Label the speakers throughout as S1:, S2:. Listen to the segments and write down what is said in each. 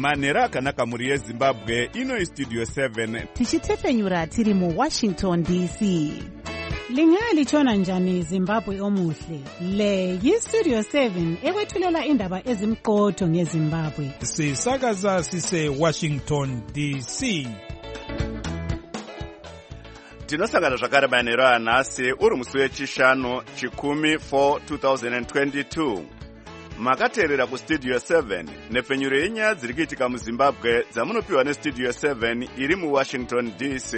S1: manhero akanaka mhuri yezimbabwe. Ino Studio 7
S2: tichitefenyura tiri muWashington DC.
S3: Lingalitshona njani Zimbabwe omuhle? Le yiStudio 7 ekwethulela indaba ezimqotho ngeZimbabwe.
S4: Sisakaza sise Washington DC.
S1: tinosangana zvakare manhero anhasi uri musi wechishanu chikumi 4 2022. makateerera kuStudio 7 nepfenyuro yenyaya dziri kuitika muZimbabwe dzamunopiwa neStudio 7 iri muWashington DC.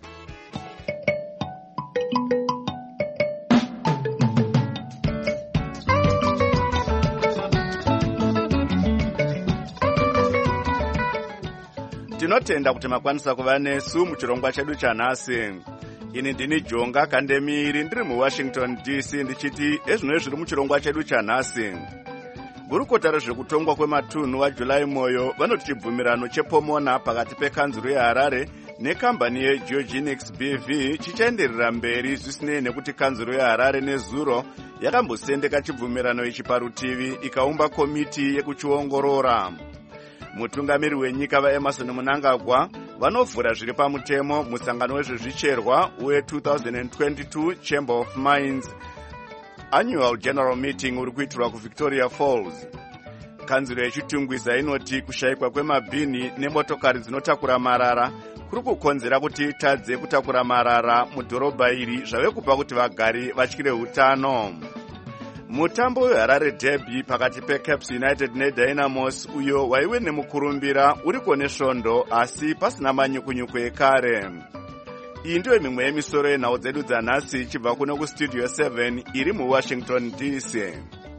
S1: tinotenda kuti makwanisa kuva nesu muchirongwa chedu chanhasi. Ini ndini Jonga Kandemiri ndiri muWashington DC ndichiti ezvino zviri muchirongwa chedu chanhasi. Gurukota rezvekutongwa kwematunhu waJulai Moyo vanoti chibvumirano chepomona pakati pekanzuru yeHarare nekambani yeGeogenics BV chichaenderera mberi zvisinei nekuti kanzuru yeHarare nezuro yakambosendeka chibvumirano ichi parutivi ikaumba komiti yekuchiongorora. Mutungamiri wenyika vaEmerson Mnangagwa vanovhura zviri pamutemo musangano wezvezvicherwa we2022 Chamber of Mines Annual General Meeting uri kuitirwa kuVictoria Falls. Kanzuro yechitungwiza inoti kushayikwa kwemabhini nemotokari dzinotakura marara kuri kukonzera kuti tadze kutakura marara mudhorobha iri zvave kupa kuti vagari vatyire hutano. Mutambo weHarare Derby pakati peCaps United neDynamos uyo waive nemukurumbira uriko nesvondo asi pasina manyukunyuku ekare. Iyi ndiyo mimwe yemisoro yenhau dzedu dzanhasi ichibva kuno kuStudio 7 iri muWashington DC.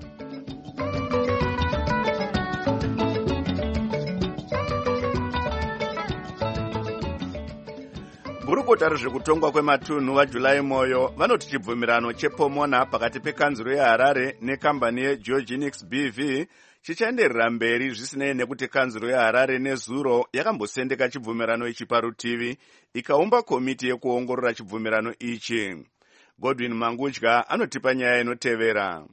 S1: Gurukota rezvekutongwa kwematunhu waJulai Moyo vanoti chibvumirano chepomona pakati pekanzuro yeHarare nekambani yeGeogenics BV chichaenderera mberi zvisinei nekuti kanzuro yeHarare nezuro yakambosendeka chibvumirano ichi parutivi ikaumba komiti yekuongorora chibvumirano ichi. Godwin Mangudya anotipa nyaya inotevera.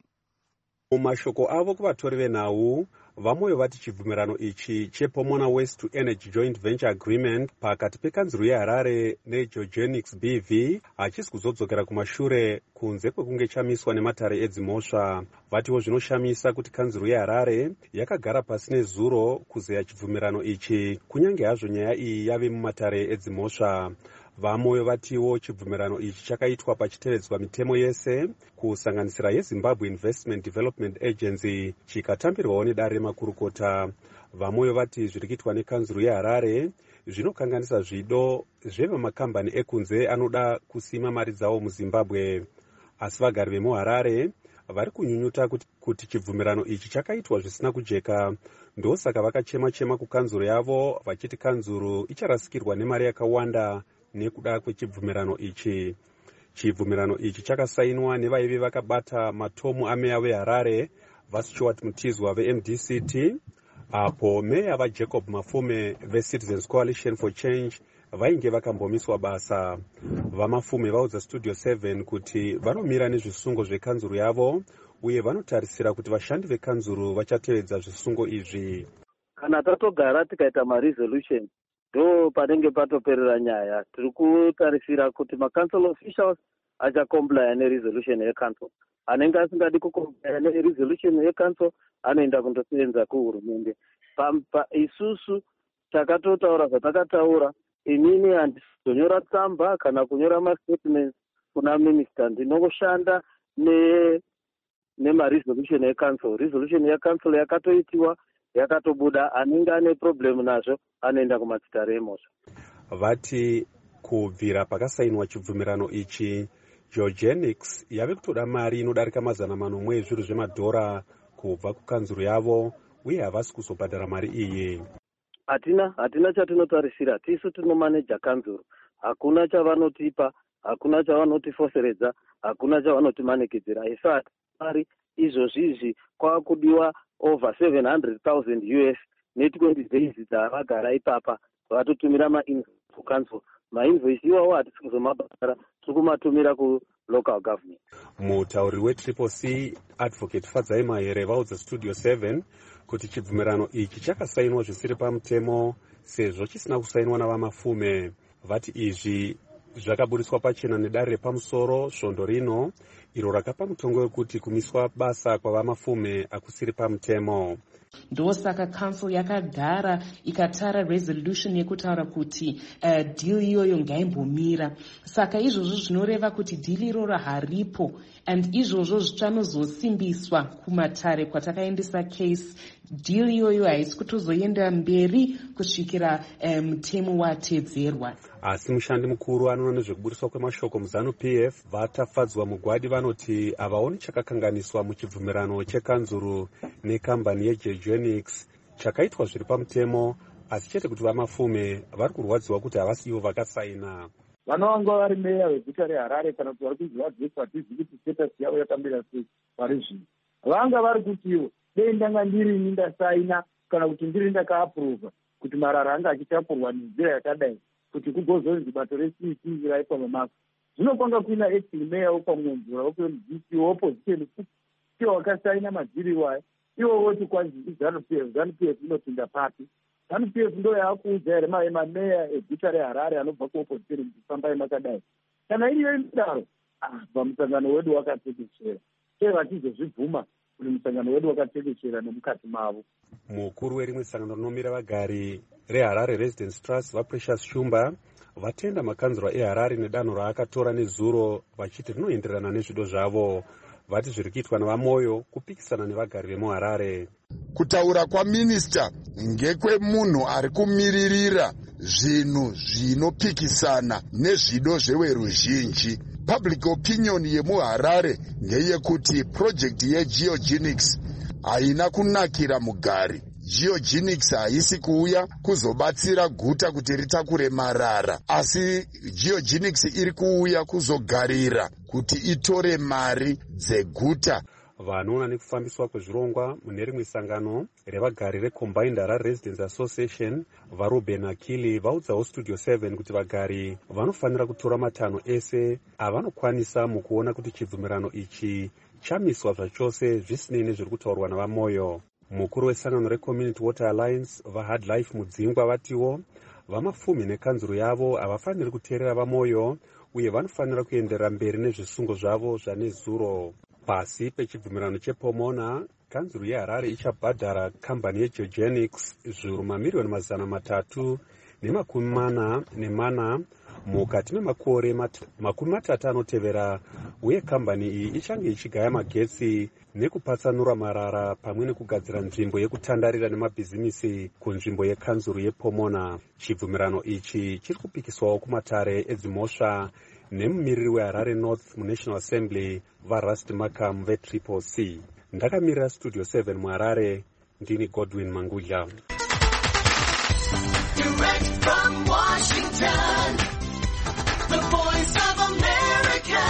S5: Mumashoko avo kuvatori venhau vamoyo vati chibvumirano ichi chepomona Waste to Energy Joint Venture Agreement pakati pekanzuro yeHarare neGeogenics BV hachisi kuzodzokera kumashure kunze kwekunge chamiswa nematare edzimhosva. Vatiwo zvinoshamisa kuti kanzuro yeHarare yakagara pasi nezuro kuzeya chibvumirano ichi kunyange hazvo nyaya iyi yave mumatare edzimhosva. Vamoyo vatiwo chibvumirano ichi chakaitwa pachitevedzwa mitemo yese kusanganisira yeZimbabwe Investment Development Agency chikatambirwawo nedare remakurukota. Vamoyo vati zviri kuitwa nekanzuro yeHarare zvinokanganisa zvido zvevamakambani ekunze anoda kusima mari dzavo muZimbabwe. Asi vagari vemuHarare vari kunyunyuta kuti chibvumirano ichi chakaitwa zvisina kujeka. Ndosaka vakachema-chema kukanzuro yavo vachiti kanzuro icharasikirwa nemari yakawanda nekuda kwechibvumirano ichi. Chibvumirano ichi chakasainwa nevaive vakabata matomu ameya veHarare vaStuart Mutizwa veMDCT, apo meya vaJacob Mafume veCitizens Coalition for Change vainge vakambomiswa basa. Vamafume vaudza Studio 7 kuti vanomira nezvisungo zvekanzuro yavo uye vanotarisira kuti vashandi vekanzuro vachatevedza zvisungo izvi.
S6: Kana tatogara tikaita maresolution ndo panenge patoperera nyaya. Tiri kutarisira kuti macouncil officials achakomplaya neresolution yecouncil. Anenge asingadi kukomplaya neresolution yecouncil anoenda kundosevenza kuhurumende. Isusu takatotaura zvatakataura. Inini handizonyora tsamba kana kunyora mastatements kuna minister. Ndinongoshanda nemaresolution yecouncil. Resolution yecouncil yakatoitiwa yakatobuda, anenge ane problem nazvo anoenda kumatsitare emhosva.
S5: Vati kubvira pakasainwa chibvumirano ichi Geogenics yave kutoda mari inodarika $100 ezvinhu zvemadhora kubva kukanzuro yavo uye havasi kuzobhadhara mari iyi.
S6: Hatina chatinotarisira. Tisu tinomaneja kanzuro. Hakuna chavanotipa, hakuna chavanotifoseredza, hakuna chavanotimanekedzera. Isati mari izvozvizvi kwakudiwa over 700,000 US ne20 days dzavagara ipapa vatotumira mainvoice kukanzuro. Mainvoice iwawo hatisi kuzomabhadhara, tiri kumatumira local government.
S5: Mutauriri wetriple C Advocate Fadzai Mahere vaudza Studio 7 kuti chibvumirano ichi chakasainwa zvisiri pamutemo sezvo chisina kusainwa navamafume. Vati izvi zvakaburiswa pachena nedare repamusoro svondo rino iro rakapa mutongo wekuti kumiswa basa kwavamafume akusiri pamutemo.
S7: Ndosaka council yakagara ikatara resolution yekutaura kuti deal iyoyo ngaimbomira. Saka izvozvo zvinoreva kuti deal iroro haripo, and izvozvo zvichanozosimbiswa kumatare kwatakaendesa case. Deal iyoyo haisi kutozoenda mberi kusvikira mutemo watedzerwa.
S5: Asi mushandi mukuru anoona nezvekuburiswa kwemashoko muZANU-PF vatafadzwa mugwadi vanoti havaoni chakakanganiswa muchibvumirano chekanzuru nekambani yeGeogenics chakaitwa zviri pamutemo, asi chete kuti vamafume vari kurwadziwa kuti havasi ivo vakasaina.
S8: Vanova vari meya weguta reHarare kana kuti vari kunzi vadzoswa hatizivi kuti status yavo yakamira sei pari zvino. Vanga vari kutiwo dei ndanga ndirini ndasaina kana kuti ndiri ndakaapuruva kuti marara anga achitapurwa nenzira yakadai kuti kugozonzi bato reCC raitwa mamako. Zvino kwanga kuina acting meya wopamwonzura wopeMDC woopposition iwo wakasaina madhiri iwayo. Iwo woti kwanzi ZANU-PF inopinda papi. ZANU-PF ndo yaakuudza here mameya eguta reHarare anobva kuopposition kuti fambai makadai. Kana iriyo inodaro, pamusangano wedu wakatekeshera. Sei vatizozvibvuma kuti musangano wedu wakatekeshera nemukati mavo.
S5: Mukuru werimwe sangano rinomira vagari reHarare Residence Trust vaPrecious Shumba vatenda makanzurwa eHarare nedanho raakatora nezuro vachiti rinoenderana nezvido zvavo. Vati zviri kuitwa navamoyo kupikisana nevagari vemuHarare.
S9: Kutaura kwaminista ngekwemunhu ari kumiririra zvinhu zvinopikisana nezvido zveweruzhinji. Public opinion yemuHarare ndeyekuti project yeGeogenics haina kunakira mugari. Geogenics haisi kuuya kuzobatsira guta kuti ritakure marara, asi Geogenics iri kuuya kuzogarira kuti itore mari dzeguta.
S5: Vanoona nekufambiswa kwezvirongwa mune rimwe sangano revagari reCombined Harare Residents Association vaRuben Akili vaudzawo Studio 7 kuti vagari vanofanira kutora matanho ese avanokwanisa mukuona kuti chibvumirano ichi chamiswa zvachose zvisinei nezviri kutaurwa navamoyo. Mukuru wesangano reCommunity Water Alliance vaHard Life Mudzingwa vatiwo vamafumi nekanzuru yavo havafaniri kuteerera vamoyo uye vanofanira kuenderera mberi nezvisungo zvavo zvanezuro. Pasi pechibvumirano chePomona, kanzuru yeHarare ichabhadhara kambani yeGeogenics zviuru mamirioni 340 mukati memakore 30 anotevera, uye kambani iyi ichange ichigaya magetsi nekupatsanura marara pamwe nekugadzira nzvimbo yekutandarira nemabhizimisi kunzvimbo yekanzuru yePomona. Chibvumirano ichi chiri kupikiswawo kumatare edzimhosva nemumiriri weHarare North muNational Assembly vaRust Makam veTriple C. Ndakamirira Studio 7 muHarare, ndini Godwin Mangudla.
S10: Direct from Washington, the Voice of America,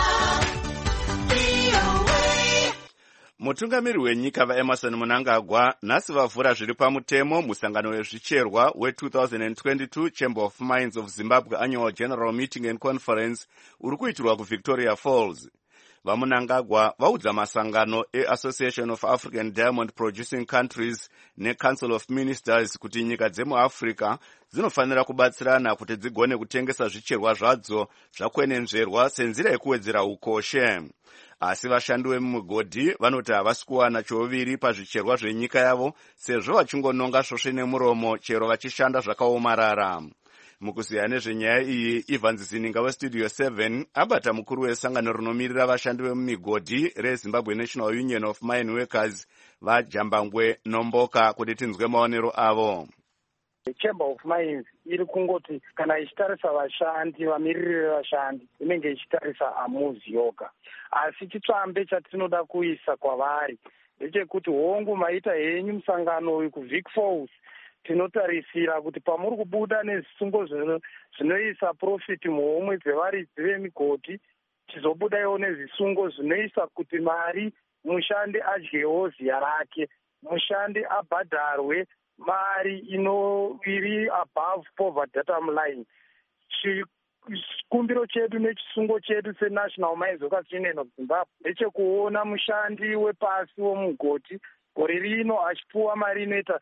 S10: VOA.
S1: Mutungamiri wenyika vaEmerson Mnangagwa nhasi vavhura zviri pamutemo musangano wezvicherwa we2022 Chamber of Mines of Zimbabwe Annual General Meeting and Conference uri kuitirwa kuVictoria Falls. VaMnangagwa vaudza masangano eAssociation of African Diamond Producing Countries neCouncil of Ministers kuti nyika dzemuAfrica dzinofanira kubatsirana kuti dzigone kutengesa zvicherwa zvadzo zvakwenenzverwa senzira yekuwedzera ukoshe. Asi vashandi vemumigodhi vanoti havasi kuwana choviri pazvicherwa zvenyika yavo sezvo vachingononga svosve nemuromo chero vachishanda zvakaomarara. Mukuziya nezvenyaya iyi, Evans Zininga weStudio 7 abata mukuru wesangano rinomirira vashandi vemumigodhi reZimbabwe National Union of Mine Workers vaJambangwe Nomboka kuti tinzwe maonero avo.
S11: Chamber of Mines iri kungoti kana ichitarisa vashandi, vamiriri vevashandi inenge ichitarisa amuzi yoga. Asi chitsvambe chatinoda kuisa kwavari ndechekuti hongu maita henyu musangano uyu kuVic Falls, tinotarisira kuti pamuri kubuda nezvisungo zvinoisa profit muhomwe dzevaridzi vemigodhi, tizobudawo nezvisungo zvinoisa kuti mari mushandi adyewo ziya rake, mushandi abhadharwe mari iri above poverty datum line. chikumbiro chedu nechisungo chedu senational mines workers union of zimbabwe ndechekuona mushandi wepasi womugoti gore rino achipuwa mari inoita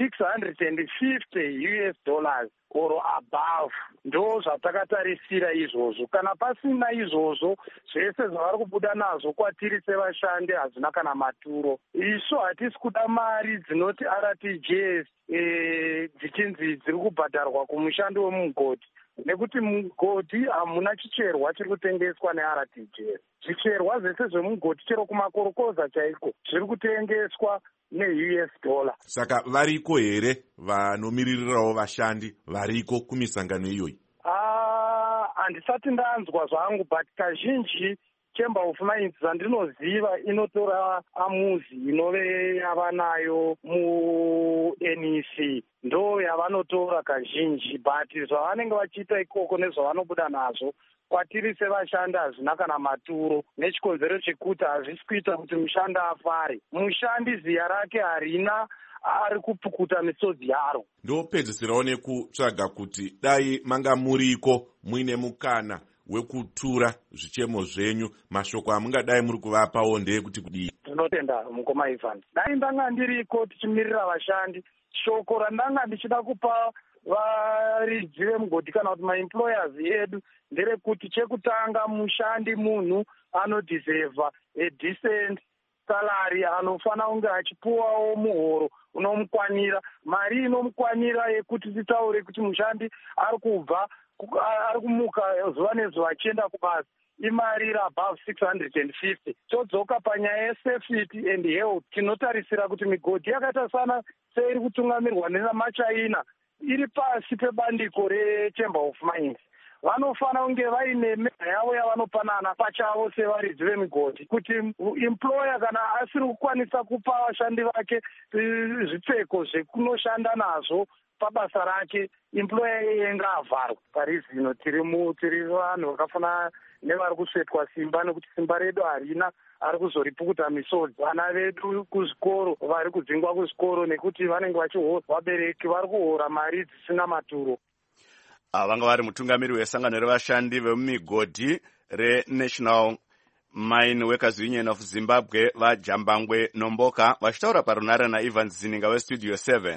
S11: $650 or above. Ndo zvatakatarisira izvozvo. Kana pasina izvozvo zvese zvavari kubuda nazvo kwatiri sevashandi hazvina kana maturo. Isu hatisi kuda mari dzinoti RTJs dzichinzi dziri kubhadharwa kumushandi wemugodi, nekuti mugodi hamuna chicherwa chiri kutengeswa neRTJs. Zvicherwa zvese zvemugodi chero kumakorokoza chaiko zviri kutengeswa $.
S12: Saka variko here vanomiririrawo vashandi variko kumisangano iyoyi?
S11: Handisati ndanzwa zvangu, but kazhinji Chamber of Mines dzandinoziva inotora amuzi inove yavanayo mu-NEC ndo yavanotora kazhinji, but zvavanenge vachiita ikoko nezvavanobuda nazvo kwatiri sevashandi hazvina kana maturo, nechikonzero chekuti hazvisi kuita kuti mushandi afare. Mushandi ziya rake harina, ari kupukuta misodzi yaro.
S12: Ndopedzisirawo nekutsvaga kuti dai manga muriko muine mukana wekutura zvichemo zvenyu, mashoko amungadai muri kuvapawo ndeyekuti kudii?
S11: Ndinotenda mukoma Ivan. Dai ndanga ndiriko tichimirira vashandi, shoko randanga ndichida kupa varidzi vemugodi kana kuti maemployers edu nderekuti chekutanga mushandi munhu anodiseva a decent salary, anofana kunge achipuwawo muhoro unomukwanira, mari inomukwanira yekuti titaure kuti mushandi ari kubva ari kumuka zuva nezuva achienda kubasa imari iri above 650. Todzoka panyaya yesafety and health, tinotarisira kuti migodhi yakaita sana seiri kutungamirwa nenamachaina iri pasi pebandiko reChamber of Mines. Vanofana kunge vaine mega yavo yavanopanana pachavo sevaridzi vemigodhi, kuti employer kana asiri kukwanisa kupa vashandi vake zvipfeko zvekunoshanda nazvo pabasa rake, employer yeye ngaavharwe. Parizino tiri vanhu vakafana nevari kusvetwa simba, nekuti simba redu harina, ari kuzoripukuta misodzi. Vana vedu kuzvikoro vari kudzingwa kuzvikoro nekuti vanenge vabereki vari kuhora mari dzisina maturo.
S1: Vanga vari mutungamiri wesangano revashandi vemumigodhi reNational Mine Workers Union of Zimbabwe vaJambangwe Nomboka vachitaura parunare naIvan Zininga weStudio 7.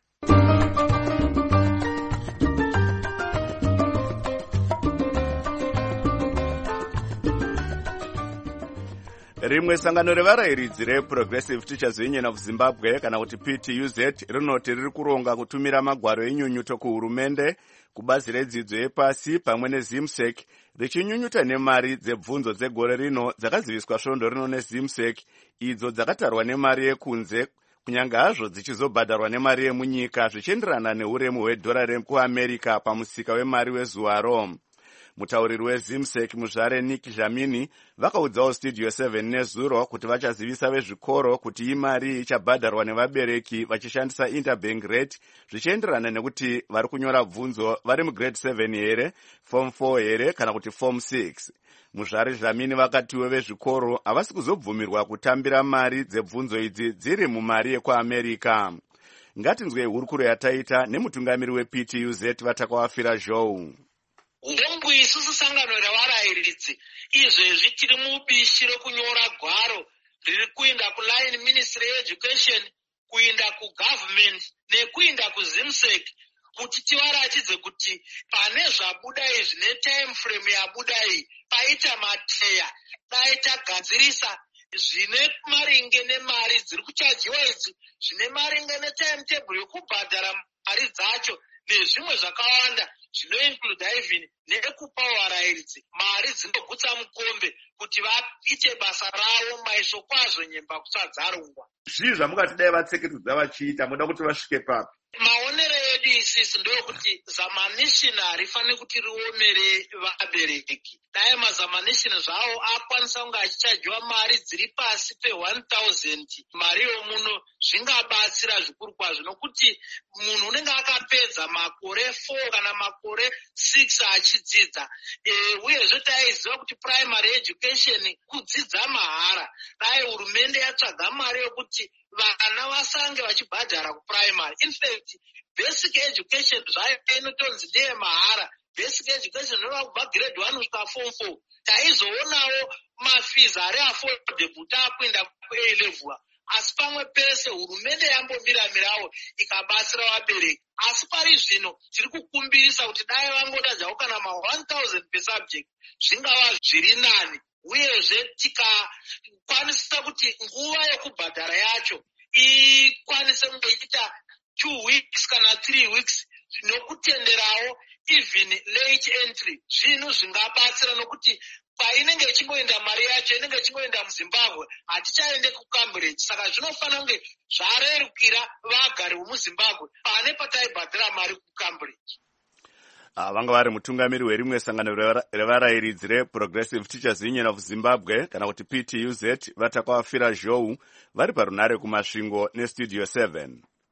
S1: Rimwe sangano revarayiridzi reProgressive Teachers Union of Zimbabwe kana kuti PTUZ rinoti riri kuronga kutumira magwaro enyunyuto kuhurumende, kubazi redzidzo yepasi pamwe neZimsec, richinyunyuta nemari dzebvunzo dzegore rino dzakaziviswa svondo rino neZimsec, idzo dzakatarwa nemari yekunze kunyange hazvo dzichizobhadharwa nemari yemunyika zvichienderana neuremu hwedhora rekuAmerica pamusika wemari wezuvaro. Mutauriri weZimsec muzvare Nick Jamini vakaudzawo Studio 7 nezuro kuti vachazivisa vezvikoro kuti imari ichabhadharwa nevabereki vachishandisa interbank rate zvichienderana nekuti vari kunyora bvunzo vari mugrade 7 here, form 4 here kana kuti form 6. Muzvare Jamini vakatiwo vezvikoro havasi kuzobvumirwa kutambira mari dzebvunzo idzi dziri mumari yekuAmerica. Ngatinzwe hurukuro yataita nemutungamiri wePTUZ vatakawafira Joe.
S13: Ndongo isusu sangano revarayiridzi izvezvi tiri mubishi rekunyora gwaro riri kuinda kuline Ministry yeEducation, kuinda kugovernment nekuinda kuZimsec kuti tivaratidze kuti pane zvabuda izvi netime frame yabuda iyi paita mateya dai tagadzirisa zvine maringe nemari dziri kuchajiwa idzi, zvine maringe netimetable yokubhadhara mari dzacho nezvimwe zvakawanda zvinoinclude even nekupawo varayiridzi mari dzinogutsa mukombe kuti vaite basa ravo maisho kwazvo nyemba kusadzarungwa.
S1: Zvii zvamungati dai vatseketudza vachiita, muda kuti vasvike papi?
S13: Maonero edu isisi ndokuti zamanishina harifani kuti riomere vabereki. Dai mazamanishina zvavo akwanisa kunge achichajiwa mari dziri pasi pe$1,000 mari yomuno, zvingabatsira zvikuru kwazvo, nokuti munhu unenge akapedza makore 4 kana makore 6 achidzidza. Uyezve taiziva kuti primary education kudzidza mahara. Dai hurumende yatsvaga mari yokuti vana vasange vachibhadhara kuprimary. In fact, basic education zvayo inotonzi ndeye mahara, basic education inova kubva grade 1 kusvika form 4 taizoonawo mafees ari affordable taakuenda kuA level. Asi pamwe pese hurumende yambomira-mirawo ikabatsira vabereki. Asi pari zvino tiri kukumbirisa kuti dai vangoda zvavo kana ma-1,000 per subject zvingava zviri nani, uyezve tikakwanisa kuti nguva yokubhadhara yacho ikwanise kungoita 2 weeks kana 3 weeks nokutenderawo even late entry. Zvinhu zvingabatsira nokuti painenge ichingoenda mari yacho inenge ichingoenda muZimbabwe, hatichaende kuCambridge. Saka zvinofanira kunge zvarerukira vagari vomuZimbabwe pane pataibhadhira mari kuCambridge.
S1: Vanga vari mutungamiri werimwe sangano revarayiridzi reProgressive Teachers Union of Zimbabwe kana kuti PTUZ vatakavafira zhou vari parunare kumasvingo nestudio 7.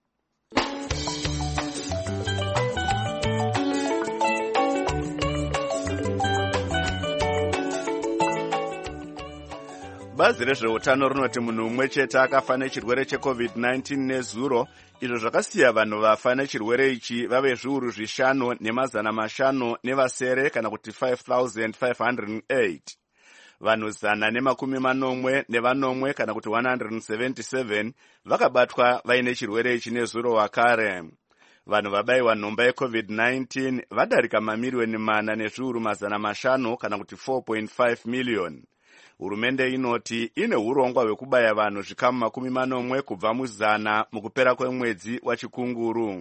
S1: Bazi rezveutano rinoti munhu umwe chete akafa nechirwere cheCovid-19 nezuro, izvo zvakasiya vanhu vafa nechirwere ichi vave zviuru 5,500 nevasere kana kuti 5,508. Vanhu 140 kana kuti 177 vakabatwa vaine chirwere ichi nezuro wakare. Vanhu vabayiwa nhomba yeCovid-19 vadarika mamiliyoni 4,500 kana kuti 4.5 miliyoni. Hurumende inoti ine hurongwa hwekubaya vanhu zvikamu 40 kubva mu100 mukupera kwemwedzi waChikunguru.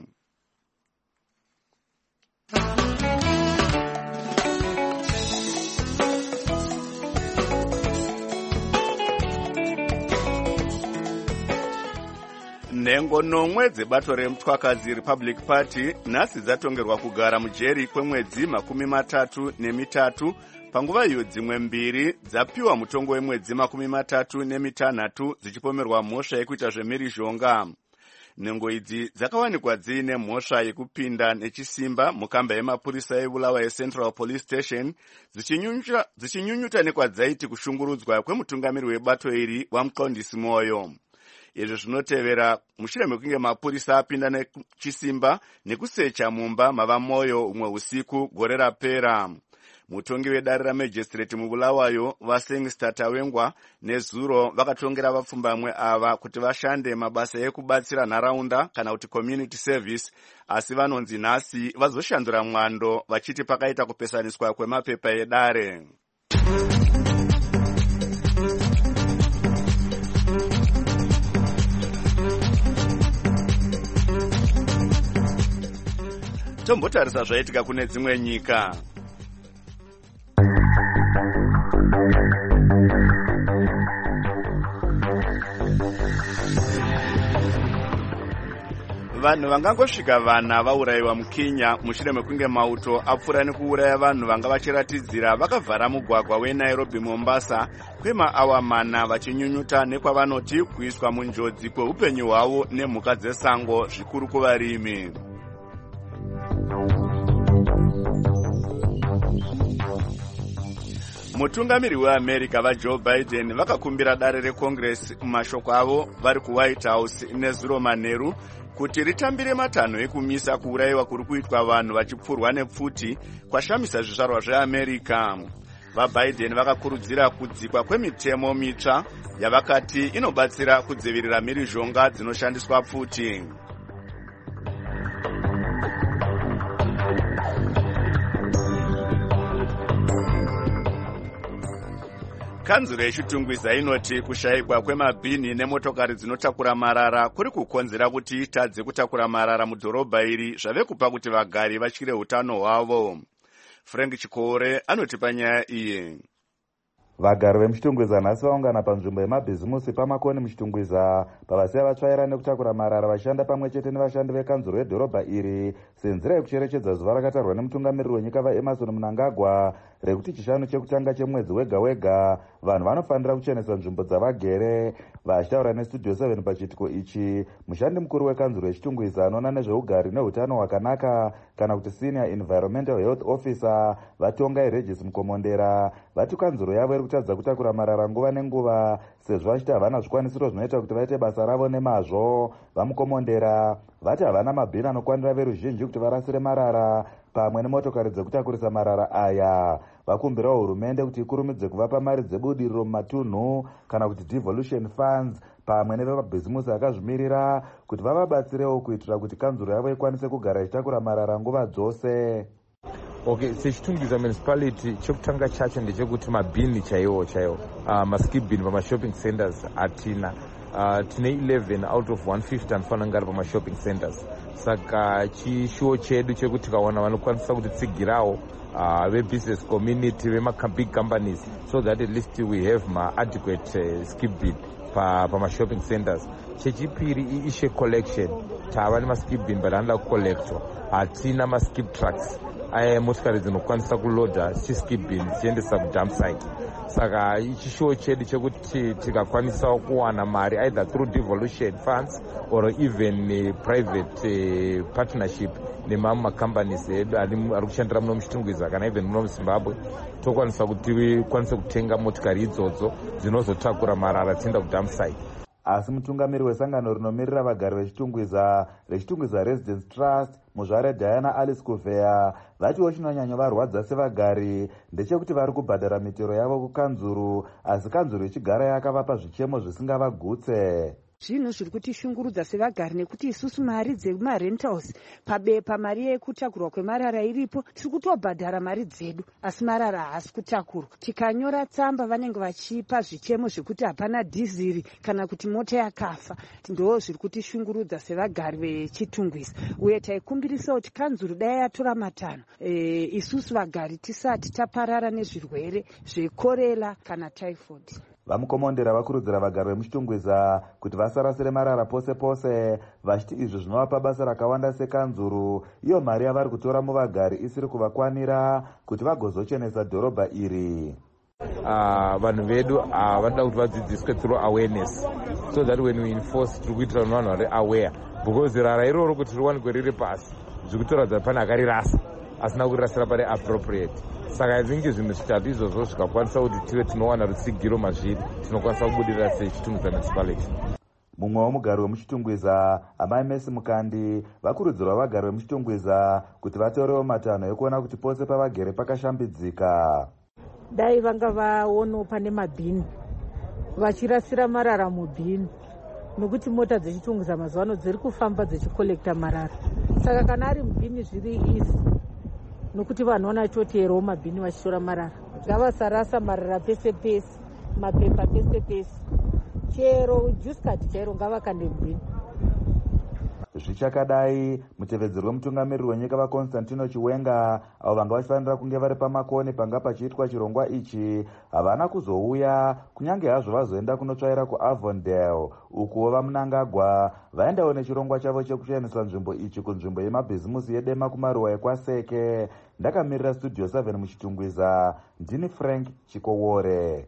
S1: Nhengo 9 dzebato remutwakazi Republic Party nhasi dzatongerwa kugara mujeri kwemwedzi 33 panguva iyo dzimwe 2 dzapiwa mutongo wemwedzi 36 dzichipomerwa mhosva yekuita zvemhirizhonga. Nhengo idzi dzakawanikwa dziine mhosva yekupinda nechisimba mukamba yemapurisa eBulawayo yeCentral Police Station dzichinyunyuta nekwadzaiti kushungurudzwa kwemutungamiri webato iri waMuqondisi Moyo. Izvi zvinotevera mushure mekunge mapurisa apinda nechisimba nekusecha mumba mava Moyo umwe usiku gore rapera. Mutongi wedare ramajistrate muBulawayo vaSengista Tawengwa nezuro vakatongera vapfumbamwe ava kuti vashande mabasa ekubatsira nharaunda kana kuti community service, asi vanonzi nhasi vazoshandura mwando vachiti pakaita kupesaniswa kwemapepa edare. Tombotarisa zvaitika kune dzimwe nyika. Vanhu vangangosvika 4 vaurayiwa muKenya mushure mekunge mauto apfuura nekuuraya vanhu vanga vachiratidzira vakavhara mugwagwa weNairobi Mombasa kwemaawa 4 vachinyunyuta nekwavanoti kuiswa munjodzi kweupenyu hwavo nemhuka dzesango zvikuru kuvarimi. Mutungamiri weAmerica vaJoe Biden vakakumbira dare reCongress mumashoko avo vari kuWhite House nezuro manheru kuti ritambire matanho ekumisa kuurayiwa kuri kuitwa vanhu vachipfurwa nepfuti kwashamisa zvizvarwa zveAmerica. VaBiden vakakurudzira kudzikwa kwemitemo mitsva yavakati inobatsira kudzivirira mhirizhonga dzinoshandiswa pfuti. Kanzuro yechitungwiza inoti kushayikwa kwemabhini nemotokari dzinotakura marara kuri kukonzera kuti itadze kutakura marara mudhorobha iri zvave kupa kuti vagari vatyire utano hwavo. Frank Chikore anoti panyaya iyi.
S14: Vagari vemuchitungwiza nhasi vaungana panzvimbo yemabhizimusi pamakoni muchitungwiza pavasiya vatsvaira nekutakura marara vashanda pamwe chete nevashandi vekanzuro yedhorobha iri senzira yekucherechedza zuva rakatarwa nemutungamiriri wenyika vaEmerson Mnangagwa rekuti chishanu chekutanga chemwedzi wega wega vanhu vanofanira kuchenesa nzvimbo dzavagere. Vachitaura nestudio 7 pachiitiko ichi, mushandi mukuru wekanzuro yechitungwiza anoona nezveugari neutano hwakanaka kana kuti senior environmental health officer Vatongai Regis Mukomondera vati kanzuro yavo iri kutadza kutakura marara nguva nenguva sezvo vachiti havana zvikwanisiro zvinoita kuti vaite basa ravo nemazvo. Vamukomondera vati havana mabhini anokwanira veruzhinji kuti varasire marara. pamwe nemotokari dzekutakurisa marara aya. Vakumbirawo hurumende kuti ikurumidze kuvapa mari dzebudiriro mumatunhu kana kuti devolution funds pamwe nevemabhizimusi akazvimirira kuti vavabatsirewo kuitira kuti kanzuro yavo ikwanise kugara ichitakura marara nguva dzose.
S15: Okay, sechitungidza municipality chekutanga chacho ndechekuti mabhini chaiwo maskip bin pamashopping centers hatina. Tine 11 out of 150 anofanira kugara pamashopping centers. Saka chishuwo chedu chekuti tikawana vanokwanisa kutitsigirawo ve-business community, vema-big companies, so that at least we have ma-adequate skip bin pamashopping centers. Chechipiri i-issue collection. Tava nema-skip bin but anoda kucollectwa. Hatina ma-skip trucks. Motikari dzinokwanisa kuloda chiskip bin dzichiendesa kudump site. Saka chishuwo chedu chekuti tikakwanisa kuwana mari either through devolution funds or even private partnership nemamwe macompanies edu ari kushandira muno muchitungwiza kana even muno muzimbabwe, tokwanisa kuti kwanise kutenga motikari idzodzo dzinozotakura marara tienda kudump site.
S14: Asi mutungamiri wesangano rinomirira vagari vechitungwiza Residence Trust muzvare Diana Alice Kuvea vatiwo chinonyanya varwadza sevagari ndechekuti vari kubhadhara mitero yavo kukanzuru, asi kanzuru ichigara yakavapa zvichemo zvisingavagutse.
S16: Zvinhu zviri kutishungurudza sevagari nekuti isusu mari dzemarentals pabepa mari yekutakurwa kwemarara iripo tiri kutobhadhara mari dzedu asi marara haasi kutakurwa. Tikanyora tsamba vanenge vachipa zvichemo zvekuti hapana dhiziri kana kuti mota yakafa. Ndo zviri kutishungurudza sevagari vechitungwiza uye taikumbirisa kuti kanzuru dai yatora matanho isusu vagari tisati taparara nezvirwere zvekorera kana typhoid.
S14: Vamukomondera vakurudzira vagari vemuchitungwiza kuti vasarasire marara pose pose, vachiti izvi zvinovapa basa rakawanda sekanzuru, iyo mari yavari kutora muvagari isiri kuvakwanira kuti vagozochenesa dhorobha iri.
S15: Vanhu vedu vanoda kuti vadzidziswe through awareness, so that when we enforce tiri kuitira kuti vanhu vari aware, because rara iroro kuti riwanikwe riri pasi zvikutoradza pane akarirasa asina kurirasira pari appropriate. Saka izingi zvinhu zvitatu izvozvo zvikakwanisa kuti tive tinowana rutsigiro mazviri tinokwanisa kubudirira sechitungwiza municipality.
S14: Mumwe womugari wemuchitungwiza Amai Messi Mukandi vakurudzirwa vagari vemuchitungwiza kuti vatorewo matanho ekuona kuti pose pavagere pakashambidzika.
S17: Dai vanga vaonawo pane mabhini vachirasira marara mubhini, nokuti mota dzechitungwiza mazuva ano dziri kufamba dzichikolekta marara. Saka kana ari mubhini zviri izi nokuti vanhu vanachotierowo mabhini vachitora marara. Ngavasarasa marara pese pese, mapepa pese pese, chero juskati chairo ngavakande mubhini.
S14: Zvichakadai, mutevedzeri wemutungamiriri wenyika vaConstantino Chiwenga avo vanga vachifanira kunge vari pamakoni panga pachiitwa chirongwa ichi havana kuzouya, kunyange hazvo vazoenda kunotsvaira kuAvondale ukuwo vamunangagwa vaendawo nechirongwa chavo chekuchenesa nzvimbo ichi kunzvimbo yemabhizimusi yedema kumaruwa ekwaseke. Ndakamirira studio 7 muchitungwiza, ndini Frank Chikowore.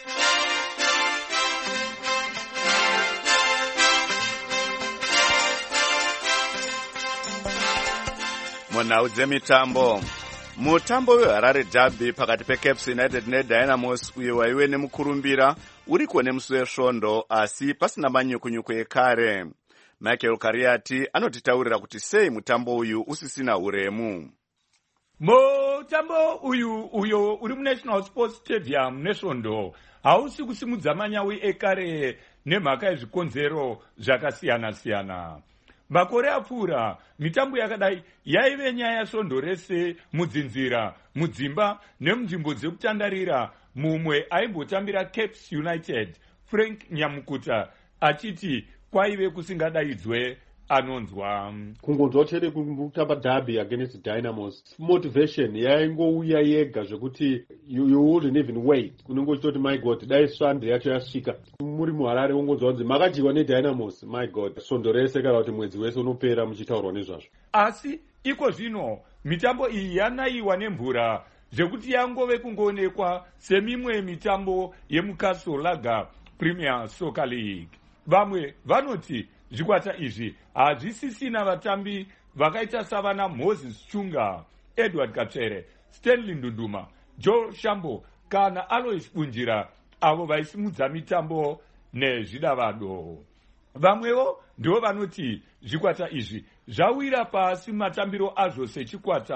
S1: Munhau dzemitambo. Mutambo weHarare Derby pakati peCaps United neDynamos uyo waive nemukurumbira uriko nemusi wesvondo asi pasina manyukunyuku ekare. Michael Kariati anotitaurira kuti sei mutambo uyu usisina uremu.
S18: Mutambo uyo uri muNational Sports Stadium nesvondo hausi kusimudza manyawi ekare nemhaka yezvikonzero zvakasiyana-siyana. Makore apfuura mitambo yakadai yaive nyaya yasvondo rese mudzinzira, mudzimba nemunzvimbo dzekutandarira. Mumwe aimbotambira Caps United, Frank Nyamukuta, achiti kwaive kusingadaidzwe anonzwa.
S19: Kungonzwa chete kutamba derby against Dynamos, motivation yaingouya yega zvekuti you wouldn't even wait. Kunenge uchitoti my god dai Sunday yacho yasvika muri muHarare ungonzwa kuti makadyiwa neDynamos, my god svondo rese kana kuti mwedzi wese unopera muchitaurwa nezvazvo.
S18: Asi iko zvino mitambo iyi yanaiwa nemvura zvekuti yangove kungoonekwa semimwe mitambo yemuCastle Lager Premier Soccer League. Vamwe vanoti zvikwata izvi hazvisisina vatambi vakaita savana Moses Chunga, Edward Katsere, Stanley Ndunduma, Joe Shambo kana Alois Bunjira avo vaisimudza mitambo nezvidavado. Vamwewo ndivo vanoti zvikwata izvi zvawira pasi matambiro azvo sechikwata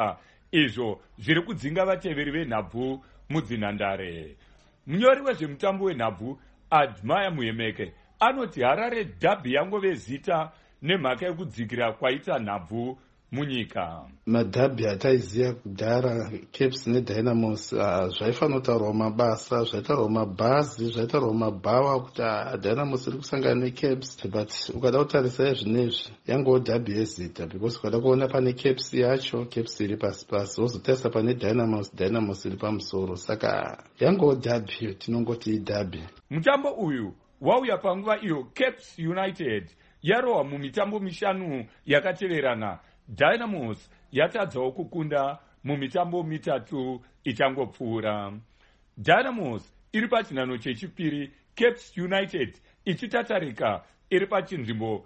S18: izvo zviri kudzinga vateveri venhabvu mudzinhandare. Munyori wezvemutambo wenhabvu Admire Muhemeke anoti Harare Derby yangove zita nemhaka yekudzikira kwaita nhabvu munyika.
S20: Madhabhi ataiziva kudhara Caps neDynamos zvaifanira kutaurwa mabasa, zvaitaurwa mabhazi, zvaitaurwa mabhawa kuti Dynamos iri kusangana neCaps, but ukada kutarisa zvinezvi yangowo dhabhi yezita, because ukada kuona pane Caps yacho, Caps iri pasi pasi, wozotarisa pane Dynamos, Dynamos iri pamusoro, saka yangowo dhabhi, tinongoti idhabhi.
S18: Mutambo uyu wauya panguva iyo Caps United yarohwa mumitambo 5 yakateverana. Dynamos yatadzawo kukunda mumitambo 3 ichangopfuura. Dynamos iri pachinhano chechipiri, Caps United ichitatarika iri pachinzvimbo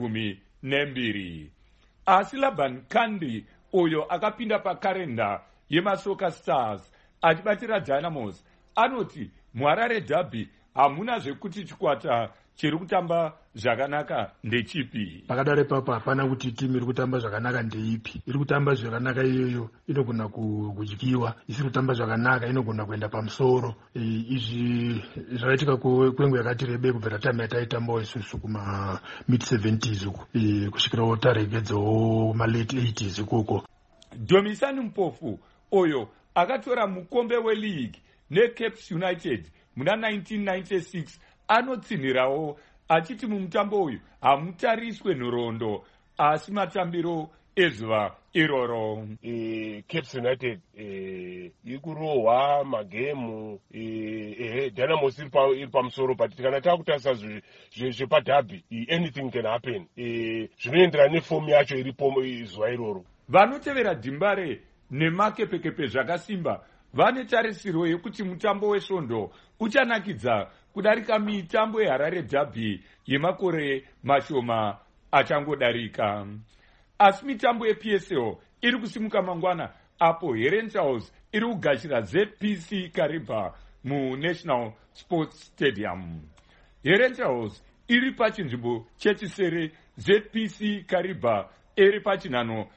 S18: che12. Asi Laban Kandi uyo akapinda pakarenda yeMasoka Stars achibatira Dynamos anoti muHarare Derby hamuna zvekuti chikwata chiri kutamba zvakanaka ndechipi.
S21: Pakadare papa hapana kuti timu iri kutamba zvakanaka ndeipi. Iri kutamba zvakanaka iyoyo inogona kudyiwa, isiri kutamba zvakanaka inogona kuenda pamusoro. Izvi zvaitika kwenguva yakati rebei kubvira time yataitambawo isusu kuma mid 70s uku kusvikirawo taregedzawo kuma late 80s ikoko.
S18: Domisani Mpofu oyo akatora mukombe weleague neCaps United muna 1996 anotsinhirawo achiti mumutambo uyu hamutariswe nhoroondo asi matambiro ezuva iroro.
S22: Caps United iri kurohwa magemu, Dynamos iri pamusoro, but kana takutarisa zvepadhabhi anything can happen. Zvinoenderana nefomu yacho iripo zuva iroro.
S18: Vanotevera Dhimbare nemakepekepe zvakasimba vane tarisiro yekuti mutambo wesvondo uchanakidza kudarika mitambo yeHarare Derby yemakore mashoma achangodarika. Asi mitambo yePSL iri kusimuka mangwana apo Herentals iri kugashira ZPC Kariba muNational Sports Stadium. Herentals iri pachinzvimbo chechisere, ZPC Kariba iri pachinhano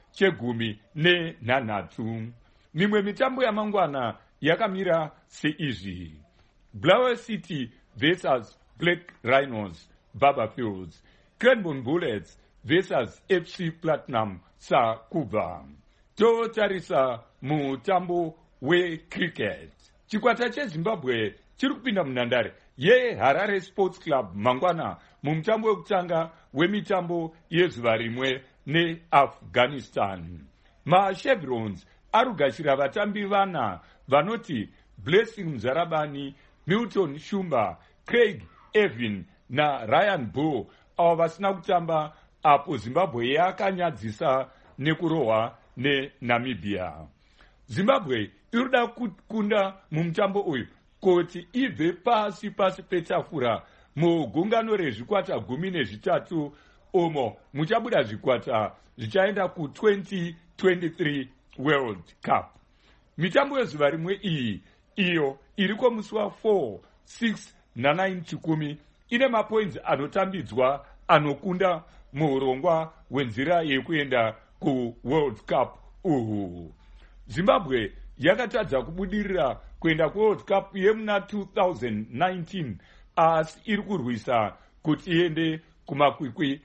S18: che13. Mimwe mitambo yamangwana yakamira seizvi: Blaue City versus Black Rhinos Barberfields, Cranbourne Bullets versus FC Platinum Sakuba. Totarisa mutambo wecricket. Chikwata cheZimbabwe chiri kupinda munhandare yeHarare Sports Club mangwana mumutambo wekutanga wemitambo yezuva rimwe neAfghanistan. MaChevrons ari kugashira vatambi 4 vanoti Blessing Mzarabani, Milton Shumba, Craig Evin naRyan Bull, avo vasina kutamba apo Zimbabwe yakanyadzisa nekurohwa neNamibia. Zimbabwe iri kuda kukunda mumutambo uyu kuti ibve pasi petafura mugungano rezvikwata 13 umo muchabuda zvikwata zvichaenda ku2023 World Cup. Mitambo yezuva rimwe iyi iyo iriko musi wa4, 6 na9 chikumi ine mapoints anotambidzwa anokunda muurongwa wenzira yekuenda kuWorld Cup uhu. Zimbabwe yakatadza kubudirira kuenda kuWorld Cup yemuna 2019 asi iri kurwisa kuti iende kumakwikwi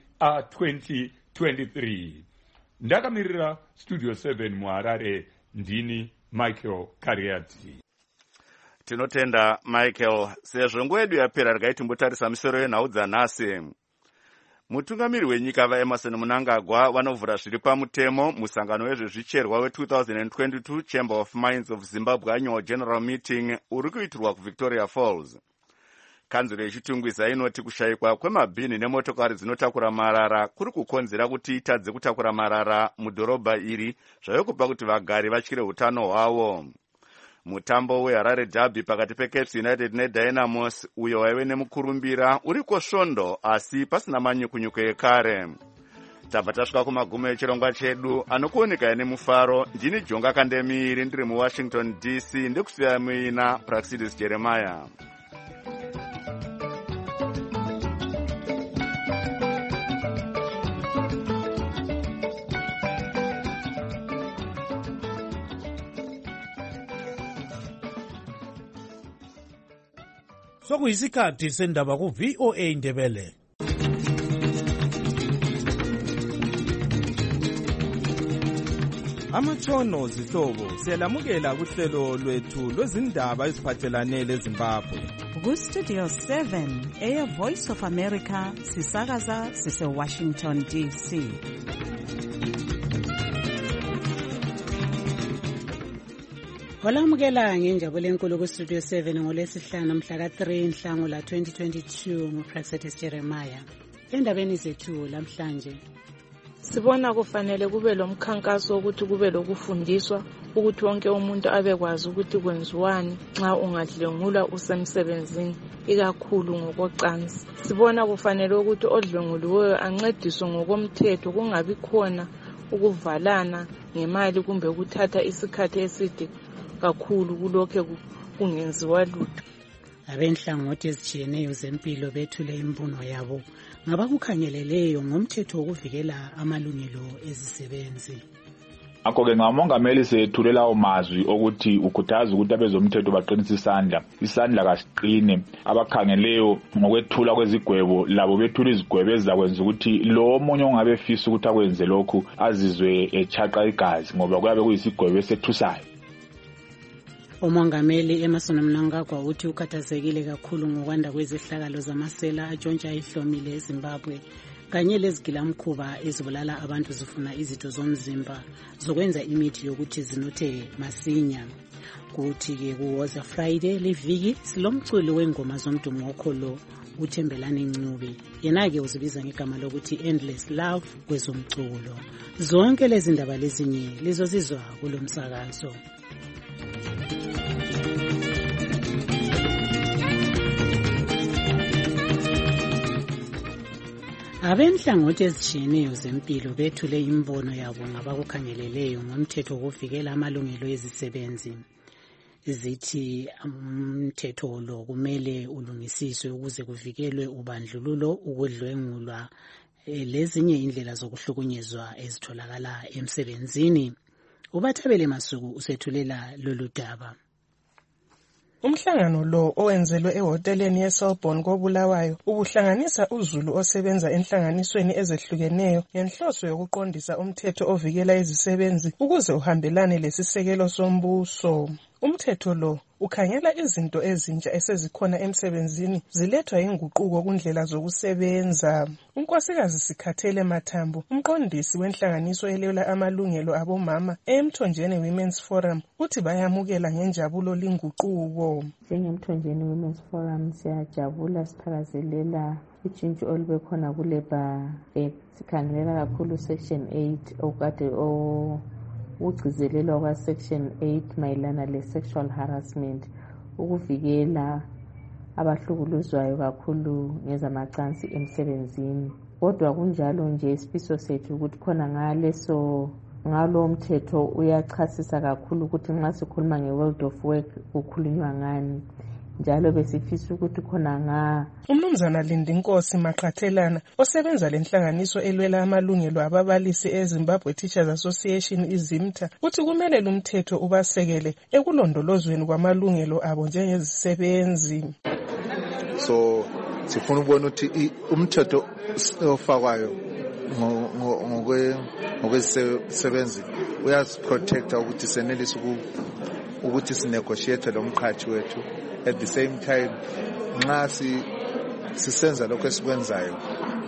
S18: a2023. Ndakamirira Studio 7 muHarare, ndini Michael Kariati.
S1: Tinotenda Michael. Sezvo nguva yedu yapera regai timbotarisa misoro yenhau dzanhasi. Mutungamiri wenyika vaEmerson Mnangagwa vanovhura zviri pamutemo musangano wezvezvicherwa we2022 Chamber of Mines of Zimbabwe Annual General Meeting uri kuitirwa kuVictoria Falls. Kanzuro yechitungwiza inoti kushayikwa kwemabhini nemotokari dzinotakura marara kuri kukonzera kuti itadze kutakura marara mudhorobha iri, zvave kupa kuti vagari vatyire utano hwavo. Mutambo weHarare Derby pakati peCaps United neDynamos uyo waive nemukurumbira uriko svondo asi pasina manyukunyuku ekare. Tabva tasvika kumagumo echirongwa chedu anokuoneka nemufaro. Ndini Jonga Kandemiri ndiri muWashington DC ndikusiya muina Praxidis Jeremiah.
S4: sokuyisikhathi sendaba ku-VOA Indebele.
S2: Amatshono zihlobo siyalamukela kuhlelo lwethu lwezindaba eziphathelane leZimbabwe.
S3: Ku-Studio 7 Air Voice of America sisakaza sise-Washington DC.
S23: Olamukela ngenjabulo enkulu ku-Studio 7 ngolwesihlanu mhla ka-3 Nhlangula 2022 nguPraxetis Jeremiah. Endabeni zethu lamhlanje
S24: sibona kufanele kube lomkhankaso wokuthi kube lokufundiswa ukuthi wonke umuntu abekwazi ukuthi kwenziwani nxa ungadlengulwa usemsebenzini ikakhulu ngokocansi. Sibona kufanele ukuthi odlenguliweyo ancediswe ngokomthetho kungabi khona ukuvalana ngemali kumbe ukuthatha isikhathi eside kakhulu kulokho kungenziwa lutho.
S23: Abenhlangothi ezitshiyeneyo zempilo bethule imbuno yabo ngabakukhangeleleyo ngomthetho wokuvikela amalungelo ezisebenzi.
S25: Ngakho-ke ngamongameli sethulela amazwi okuthi ukhuthaza ukuthi abezomthetho baqinise isandla kasiqine. Abakhangeleyo ngokwethula kwezigwebo labo bethula izigwebo ezizakwenza ukuthi lo omunye ongabe efisa ukuthi akwenze lokhu azizwe echaqa igazi ngoba kuyabe kuyisigwebo esethusayo.
S23: Umongameli Emmerson Mnangagwa uthi ukhathazekile kakhulu ngokwanda kwezihlakalo zamasela atshontsha ihlomile eZimbabwe kanye lezigilamkhuba ezibulala abantu zifuna izitho zomzimba zokwenza imithi yokuthi zinothe masinya. Kuthi-ke kuwoza Friday liviki silomculi wengoma zomdumo okholo uThembelani Ncube. Yena-ke uzibiza ngegama lokuthi Endless Love kwezomculo. Zonke lezi ndaba lezinye lizozizwa kulo msakazo. Abenhlangothi ezitshiyeneyo zempilo bethule imbono yabo ngabakukhangeleleyo ngomthetho wokuvikela amalungelo ezisebenzi. Zithi umthetho lo kumele ulungisiswe ukuze kuvikelwe ubandlululo, ukudlwengulwa lezinye indlela zokuhlukunyezwa ezitholakala emsebenzini. Ubathabele Masuku usethulela lolu daba.
S26: Umhlangano lo owenzelwe ehoteleni yeSelborne koBulawayo ubuhlanganisa uZulu osebenza enhlanganisweni ezehlukeneyo ngenhloso yokuqondisa umthetho ovikela izisebenzi ukuze uhambelane lesisekelo sombuso. Umthetho lo ukhangela izinto ezintsha esezikhona emsebenzini zilethwa inguquko kundlela zokusebenza. Unkosikazi Sikhathele Mathambo, umqondisi wenhlanganiso elwela amalungelo abomama eMthonjeni Women's Forum, uthi bayamukela ngenjabulo linguquko.
S27: NjengeMthonjeni Women's Forum siyajabula sithakazelela utshintsho olube khona kuLabour Act. Sikhangelela kakhulu Section 8 okade ukugcizelelwa kwa-Section 8 mayelana le-sexual harassment, ukuvikela abahlukuluzwayo kakhulu ngezamacansi emsebenzini. Kodwa kunjalo nje isifiso sethu ukuthi khona ngalo mthetho uyachasisa kakhulu ukuthi nxa sikhuluma nge-World of Work kukhulunywa ngani. Njalo besifisa ukuthi khona
S26: Umnumzana Lindinkosi Maqhathelana osebenza lenhlanganiso elwela amalungelo ababalisi eZimbabwe Teachers Association iZimta uthi kumele lumthetho ubasekele ekulondolozweni kwamalungelo abo njengezisebenzi.
S28: So sifuna ukubona ukuthi umthetho ofakwayo ngokwezisebenzi uyasiprotecta ukuthi senelise ukuthi sinegotiate lo mqhathi wethu. At the same time nxa sisenza lokho esikwenzayo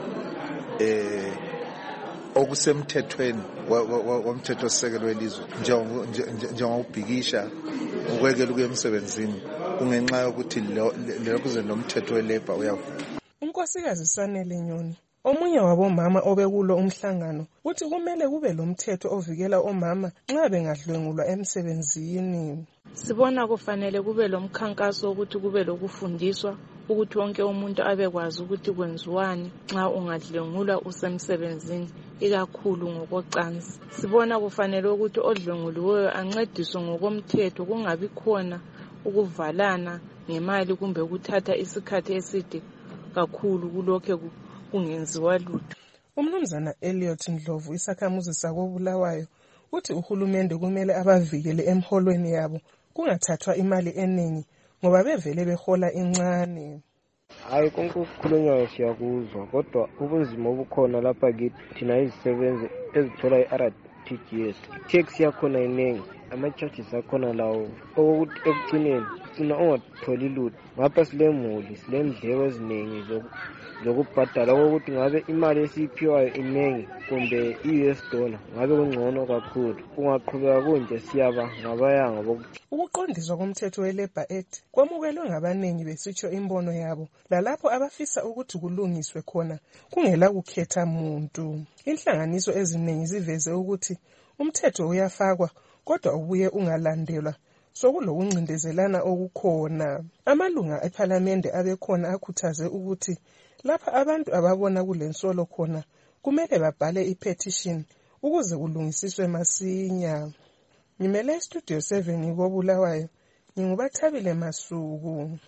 S28: okusemthethweni womthetho osisekelo welizwe njengokubhikisha ukwekela ukuya emsebenzini kungenxa yokuthi lokho nomthetho welabor uyavuka.
S26: Unkosikazi Sanele Nyoni, omunye wabomama obekulo umhlangano, uthi kumele kube lomthetho ovikela omama nxa bengadlwengulwa emsebenzini.
S24: Sibona kufanele kube lomkhankaso ukuthi kube lokufundiswa ukuthi wonke umuntu abekwazi ukuthi kwenziwani nxa ungadlengulwa usemsebenzini ikakhulu ngokocansi. Sibona kufanele ukuthi odlenguliweyo ancediswe ngokomthetho kungabi khona ukuvalana ngemali kumbe ukuthatha isikhathi eside kakhulu kulokho kungenziwa lutho.
S26: Umnumzana Elliot Ndlovu, isakhamuzi sakoBulawayo, uthi uhulumende kumele abavikele emholweni yabo kungathathwa imali eningi ngoba bevele behola incane.
S5: Hayi konke ukukhulunywayo siyakuzwa, kodwa ubunzima obukhona lapha kithi thina izisebenzi ezithola i-RTGS, i-tax yakhona iningi, ama-charges akhona lawo, okokuthi ekugcineni ugcina ungatholi lutho. Ngapha silemuli, silendleko eziningi zokubhadala, okokuthi ngabe imali esiyiphiwayo iningi kumbe i-US dollar ngabe kungcono kakhulu. Kungaqhubeka kunje siyaba ngabayanga bokuthi
S26: ukuqondiswa komthetho we-Labour Act kwamukelwe ngabaningi besitsho imbono yabo, lalapho abafisa ukuthi kulungiswe khona kungela kukhetha muntu. Inhlanganiso eziningi ziveze ukuthi umthetho uyafakwa kodwa ubuye ungalandelwa, sokulokuncindezelana okukhona. Amalunga ephalamende abekhona akhuthaze ukuthi lapha abantu ababona kulensolo khona kumele babhale i-petition ukuze kulungisiswe masinya. Ngimele iStudio 7 koBulawayo, ngingubathabile Masuku.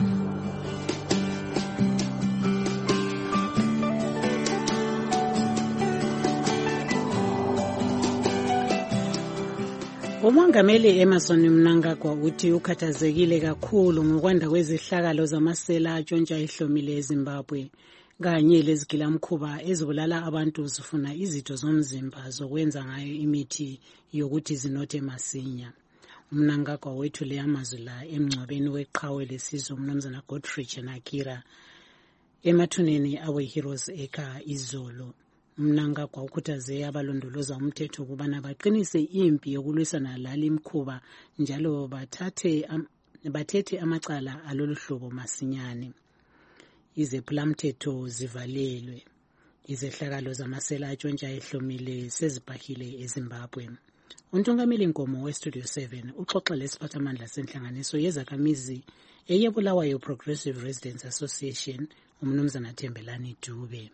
S23: Umongameli Emmerson Mnangagwa uthi ukhathazekile kakhulu ngokwanda kwezihlakalo zamasela atshontsha ihlomile eZimbabwe kanye lezigilamkhuba ezibulala abantu zifuna izitho zomzimba zokwenza ngayo imithi yokuthi zinothe masinya. Mnangagwa wethule amazwi la emngcwabeni weqhawe lesizwe uMnumzana Godfrey Nakira emathuneni awe Heroes Acre izolo. Mnangagwa ukhuthaze abalondoloza umthetho ukubana baqinise impi yokulwisana lali mkhuba njalo bathethe amacala alolu hlobo masinyane. Izephulamthetho zivalelwe. Izehlakalo zamasela atshontsha ehlomile sezibhahile eZimbabwe. Untongameli Nkomo weStudio 7 uxoxa lesiphathamandla senhlanganiso yezakhamizi eyeBulawayo Progressive Residents Association uMnumzana Thembelani Dube.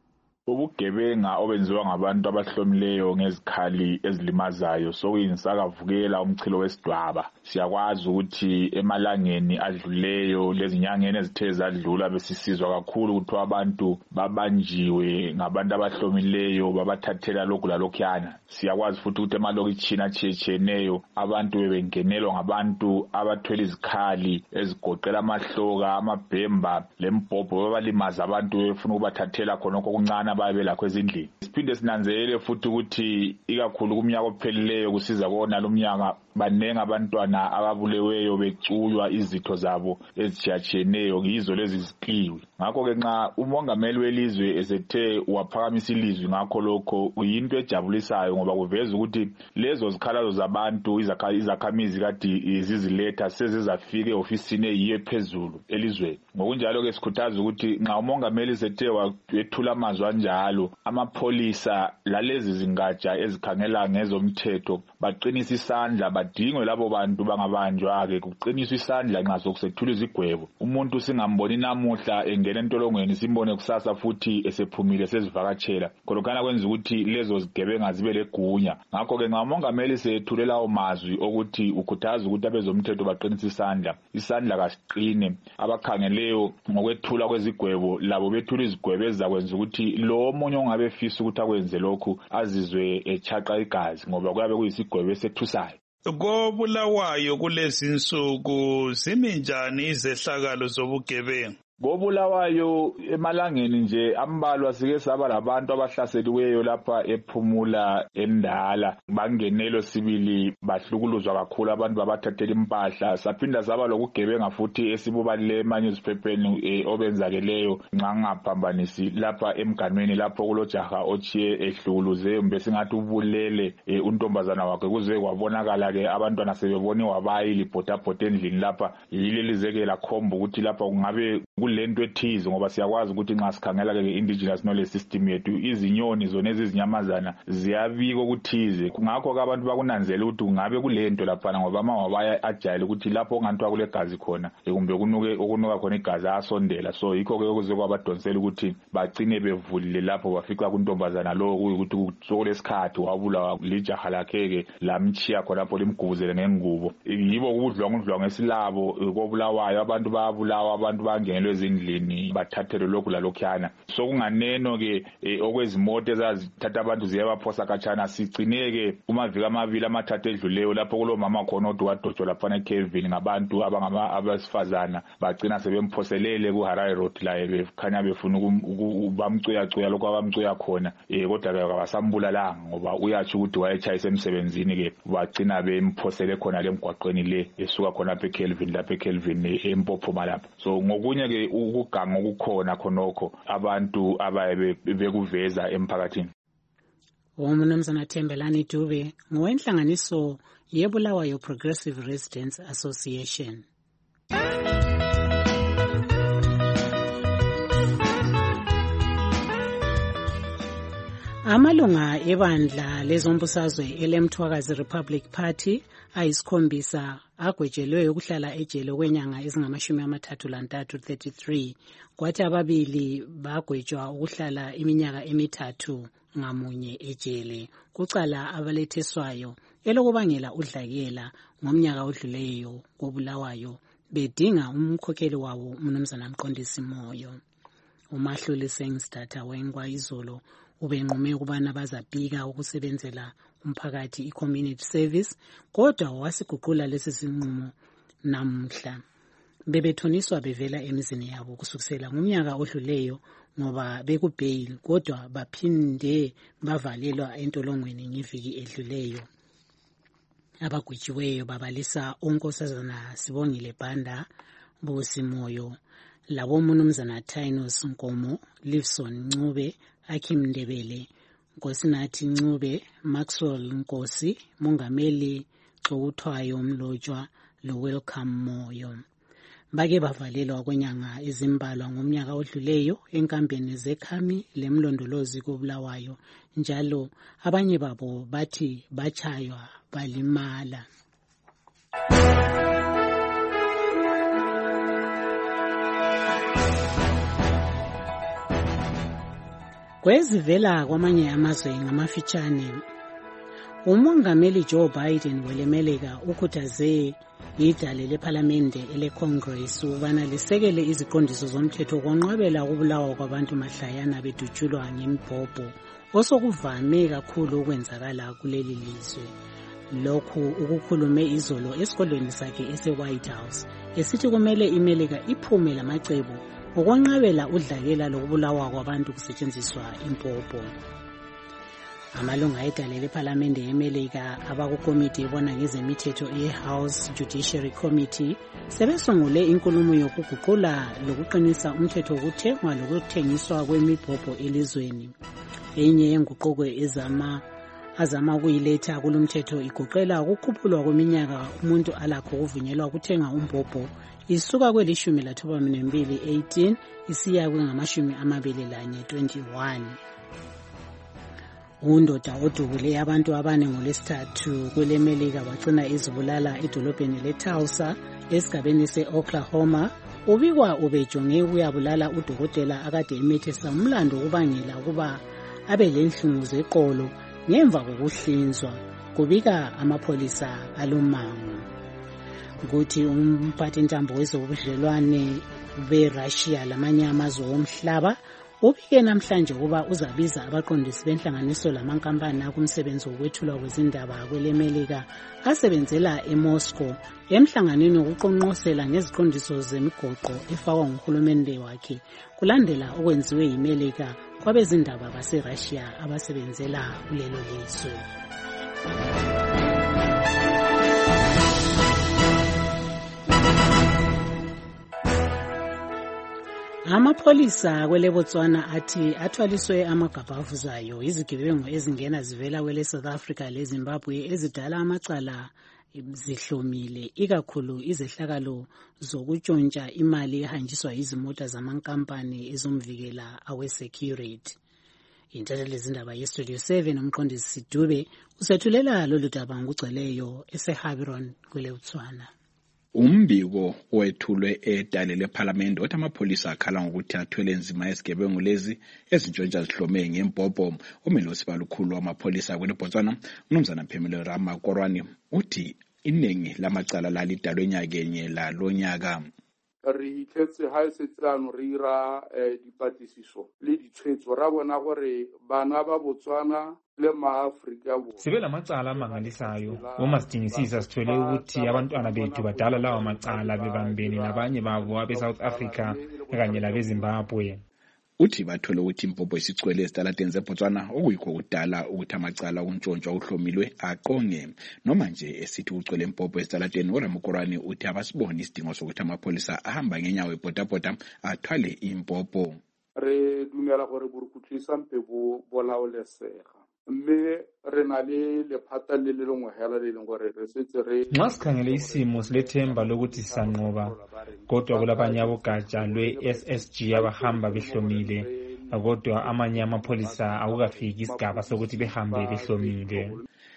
S25: Ubugebenga obenziwa ngabantu abahlomileyo ngezikhali ezilimazayo sokuyinsakavukela umchilo wesidwaba. Siyakwazi ukuthi emalangeni adluleyo lezinyangeni ezithe zadlula besisizwa kakhulu ukuthi abantu babanjiwe ngabantu abahlomileyo babathathela lokhu lalokhuyana. Siyakwazi futhi ukuthi emalokitshini atshiyeneyo abantu bebengenelwa ngabantu abathwele izikhali ezigoqela amahloka, amabhemba lembhobho babalimaza abantu befuna ukubathathela khonokho okuncane babe lakho ezindlini. Siphinde sinanzelele futhi ukuthi ikakhulu kumnyaka ophelileyo kusiza kona lo mnyaka banenga abantwana ababuleweyo becuywa izitho zabo ezitshiyatshiyeneyo yizo lezi ziqiwe. Ngakho ke nxa umongameli welizwe esethe waphakamisa ilizwi ngakho lokho uyinto ejabulisayo ngoba kuveza ukuthi lezo zikhalazo zabantu izakhamizi kade iziziletha sezizafika eofisini eyiyo phezulu elizweni. Ngokunjalo ke sikhuthaza ukuthi nxa umongameli sethe wethula amazwi anjalo amapholisa lalezi zingatsha ezikhangela ngezomthetho baqinisa isandla badingwe labo bantu bangabanjwa ke kuqiniswa isandla nxa sokusethula izigwebo. Umuntu singamboni namuhla engena entolongweni simbone kusasa futhi esephumile sezivakatshela khonokana kwenza ukuthi lezo zigebenga zibe legunya. Ngakho ke ngamongameli sethulela amazwi ukuthi ukhuthaza ukuthi abezomthetho baqinisa isandla kasiqine abakhangeleyo ngokwethula kwezigwebo labo bethula izigwebo ezakwenza ukuthi lo omunye ongabe efisa ukuthi akwenze lokhu azizwe echaqa igazi ngoba kuyabe kuyisigwebo esethusayo.
S6: KoBulawayo kulezi insuku ziminjani izehlakalo zobugebengu?
S25: KoBulawayo emalangeni nje ambalwa sike saba labantu abahlaseliweyo lapha ephumula endala bangenelo sibili bahlukuluzwa kakhulu abantu babathathela impahla. Saphinda saba lokugebenga futhi esibubalile emanyuziphepheni obenzakeleyo nxa ngaphambanisi lapha emganweni lapho kulojaha ochiye ehlukuluze mbe singathi ubulele untombazana wakhe kuze kwabonakala ke abantwana sebebone wabayi libhothabhotha endlini lapha yile lizekela khomba ukuthi lapha kungabe lento ethize ngoba siyakwazi ukuthi nxa sikhangela ke indigenous knowledge system yethu izinyoni zona ezizinyamazana ziyabika ukuthize. Ngakho ke abantu bakunanzela ukuthi kungabe kulento lapha ngoba amawabaya ajayele ukuthi lapho ongantiwa kulegazi khona kumbe okunuka khona igazi asondela. So yikho ke ukuze kwabadonsela ukuthi bagcine bevulile lapho bafika kuntombazana lo kuyikuthi sokulesikhathi wabulawa lijaha lakhe ke lamchiya khona lapho limgubuzele ngengubo. Yibo ukudlwa ngesilabo koBulawayo abantu bayabulawa abantu bangenelwe ezindlini bathathelwe lokhu lalokhuyana. Sokunganeno-ke okwezimoto ezazithatha abantu ziyabaphosa khatshana sigcineke kumaviki amabili amathathu edluleyo lapho kulomama khona odwa wadotshwa laphana eKevin ngabantu abesifazana bagcina sebemphoselele kuHarare Road la bekhanya befuna bamcuyacuya lokho abamcuya khona kodwa kabasambulalanga ngoba uyatsho ukuthi wayetshayisa emsebenzini-ke bagcina bemphosele khona lemgwaqweni le esuka khona lapha eKelvin eMpopoma lapha. So ngokunye-ke ukuganga okukhona khonokho abantu abaye bekuveza emphakathini.
S23: Umnumzana Thembelani Dube ngowenhlanganiso yeBulawayo Progressive Residents Association. Amalunga ebandla lezombusazwe elemthwakazi Republic Party ayisikhombisa agwejelwe ukuhlala ejele kwenyanga ezingama-33 33, kwathi ababili bagwetshwa ukuhlala iminyaka emithathu ngamunye ejele kucala abaletheswayo elokubangela udlakela ngomnyaka odluleyo koBulawayo bedinga umkhokheli wabo umnumzana Mqondisi Moyo. Umahluli Sengsdatha weNgwa Izolo ubenqume ukubana bazabika ukusebenzela umphakathi i-community service, kodwa wasiguqula lesi sinqumo namhla. Bebethoniswa bevela emizini yabo kusukisela ngomnyaka odluleyo ngoba bekubail, kodwa baphinde bavalelwa entolongweni ngeviki edluleyo. Abagwetshiweyo babalisa unkosazana Sibongile Banda, Busi Moyo, labo mnumzana Tainos Nkomo, Livson Ncube, Akim Ndebele, Nkosinathi Ncube, Maxwell Nkosi, Mongameli Xokuthwayo Mlotshwa lo Welcome Moyo. Bake bavalelwa kwenyanga ezimbalwa ngomnyaka odluleyo enkambeni zekhami lemlondolozi koBulawayo, njalo abanye babo bathi bachaywa balimala. Kwezivela kwamanye amazwe ngamafitshane, umongameli Joe Biden welemeleka ukhuthaze idale lephalamende eleCongress ukubana lisekele iziqondiso zomthetho konqabela ukubulawa kwabantu mahlayana bedutshulwa ngembhobho osokuvame kakhulu ukwenzakala kuleli lizwe. Lokhu ukukhulume izolo esikolweni sakhe ese-White House esithi kumele imelika iphume lamacebo ukwenqabela udlakela lokubulawa kwabantu kusetshenziswa impopho. Amalunga edale lephalamende yeMelika abakukomiti ebona ngezemithetho ye-House Judiciary Committee sebesungule inkulumo yokuguqula lokuqinisa umthetho wokuthengwa lokuthengiswa kwemibhobho elizweni. Enye yenguquko azama ukuyiletha kulomthetho igoqela ukukhuphulwa kweminyaka umuntu alakho ukuvunyelwa ukuthenga umbhobho isuka kweli-12 18 isiya kwengama-21 21. Undoda odubule abantu abane ngolesithathu kweleMelika wagcina izibulala edolobheni leTulsa esigabeni se-Oklahoma. Ubikwa ubejonge ukuyabulala udokotela akade emethesa umlando ukubangela ukuba abe lenhlungu zeqolo ngemva kokuhlinzwa, kubika amapholisa alomango. Ukuthi umphathintambo wezobudlelwane beRussia lamanye amazwe omhlaba ubike namhlanje ukuba uzabiza abaqondisi benhlanganiso lamankampani akumsebenzi wokwethulwa kwezindaba kweleMelika asebenzela eMoscow emhlanganweni wokuqonqosela ngeziqondiso zemigoqo efakwa nguhulumende wakhe kulandela okwenziwe yiMelika kwabezindaba baseRussia abasebenzela kulelo lizwe. Amapholisa kweleBotswana athi athwaliswe amagabha avuzayo izigebengu ezingena zivela kwele South Africa leZimbabwe ezidala amacala zihlomile, ikakhulu izehlakalo zokutshontsha imali ehanjiswa izimota zamankampani ezomvikela awe-security. Intatheli zindaba yeStudio 7 umqondisi Dube usethulela lolu daba ngugcweleyo eseHabiron kweleBotswana.
S7: Umbiko wethulwe edale lephalamende othi amapholisa akhala ngokuthi athwele nzima izigebengu lezi ezintshontsha zihlome ngembhobho. Umelosi balukhulu wamapholisa kweleBotswana uMnumzana Phemelo Ramakorwane uthi iningi lamacala lalidalwe enyakenye lalonyaka.
S8: re itlhetse ha e setse ano re ira dipatlisiso le ditshwetso ra bona gore bana ba Botswana le ma-Afrika
S9: sibe lamacala amangalisayo. Uma sidingisisa sithole ukuthi abantwana bethu badala lawa macala bebambene nabanye babo abe-South Africa kanye labeZimbabwe.
S7: Uthi bathole ukuthi impompo isicwele ezitalateni zeBotswana okuyikho kudala ukuthi amacala ontshontshwa uhlomilwe aqonge. Noma nje esithi ucwele impompo ezitalateni uRamukorane uthi abasiboni isidingo sokuthi amapolisa ahamba ngenyawo ebhodabhoda athwale impompo.
S8: Re dumela gore borukutlisa mpe bo bolaolesega. Mme re na le lephata le le lengwe hela le leng gore re setse re
S9: nxa sikhangele isimo silethemba lokuthi sisanqoba, kodwa kulabanye abogatsha lwe-SSG abahamba behlomile, kodwa amanye amapholisa akukafiki isigaba sokuthi behambe behlomile.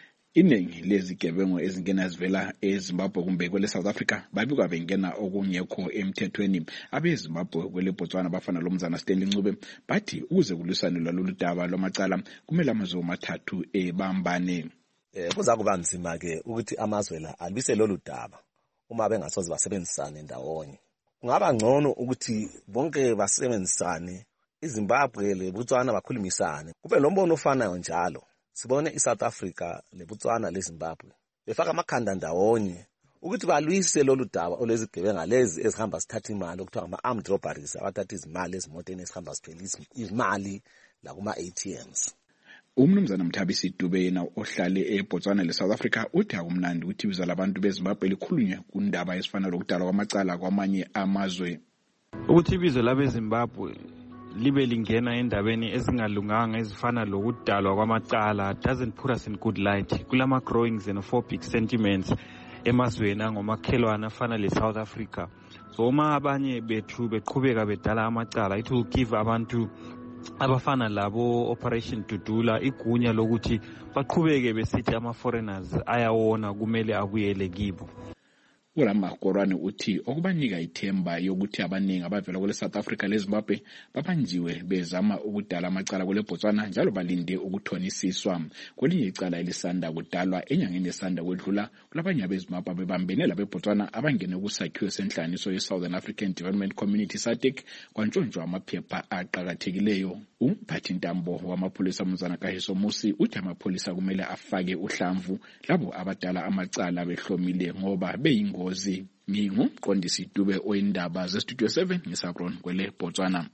S7: Iningi lezigebengu ezingena zivela eZimbabwe kumbe kwele South Africa babikwa bengena okungekho emthethweni. AbeZimbabwe kwele Botswana bafana lomzana Stanley Ncube bathi ukuze kulisanelwa lolu daba lwamacala kumele amazwe amathathu ebambane.
S10: Kuza kuba nzima ke ukuthi amazwe la alwise lolu daba uma bengasoze basebenzisane ndawonye. Kungaba ngcono ukuthi bonke basebenzisane, iZimbabwe leBotswana bakhulumisane. Kube lombono ofanayo njalo. Sibone iSouth Africa leBotswana leZimbabwe befaka amakhanda ndawonye ukuthi balwise lolu daba olezigebenga lezi ezihamba sithatha imali okuthiwa ama-armed robberies, abathatha izimali ezimoteni ezihamba siphelisa imali la kuma-ATMs.
S7: Umnumzana Mthabisi Dube yena ohlale eBotswana leSouth Africa uthi akumnandi ukuthi ibizo labantu beZimbabwe likhulunywe kundaba ezifana lokudala kwamacala kwamanye amazwe.
S9: Ukuthi ibizo labeZimbabwe libe lingena endabeni ezingalunganga ezifana lokudalwa kwamacala doesn't put us in good light. Kulama growing xenophobic sentiments emazweni angomakhelwana afana leSouth Africa. So uma abanye bethu beqhubeka bedala amacala, it will give abantu abafana labo Operation Dudula igunya lokuthi baqhubeke besithi ama-foreigners ayawona kumele abuyele kibo.
S7: uRamukorane uthi okubanika ithemba yokuthi abaningi abavela kule South Africa leZimbabwe babanjiwe bezama ukudala amacala kule Botswana njalo balinde ukuthonisiswa. Kwelinye icala elisanda kudalwa enyangeni esanda kwedlula kulabanye abeZimbabwe bebambene labeBotswana abangene kusakhiwo senhlaniso ye-Southern African Development Community SADC kwantshontshwa amaphepha aqhakathekileyo. Umphathi ntambo wamapholisa Mzana Kahiso Musi uthi amapholisa kumele afake uhlamvu labo abadala amacala behlomile ngoba beyingozi. Ngumqondisi Dube oyindaba zeStudio 7 ngeSabron kwele Botswana.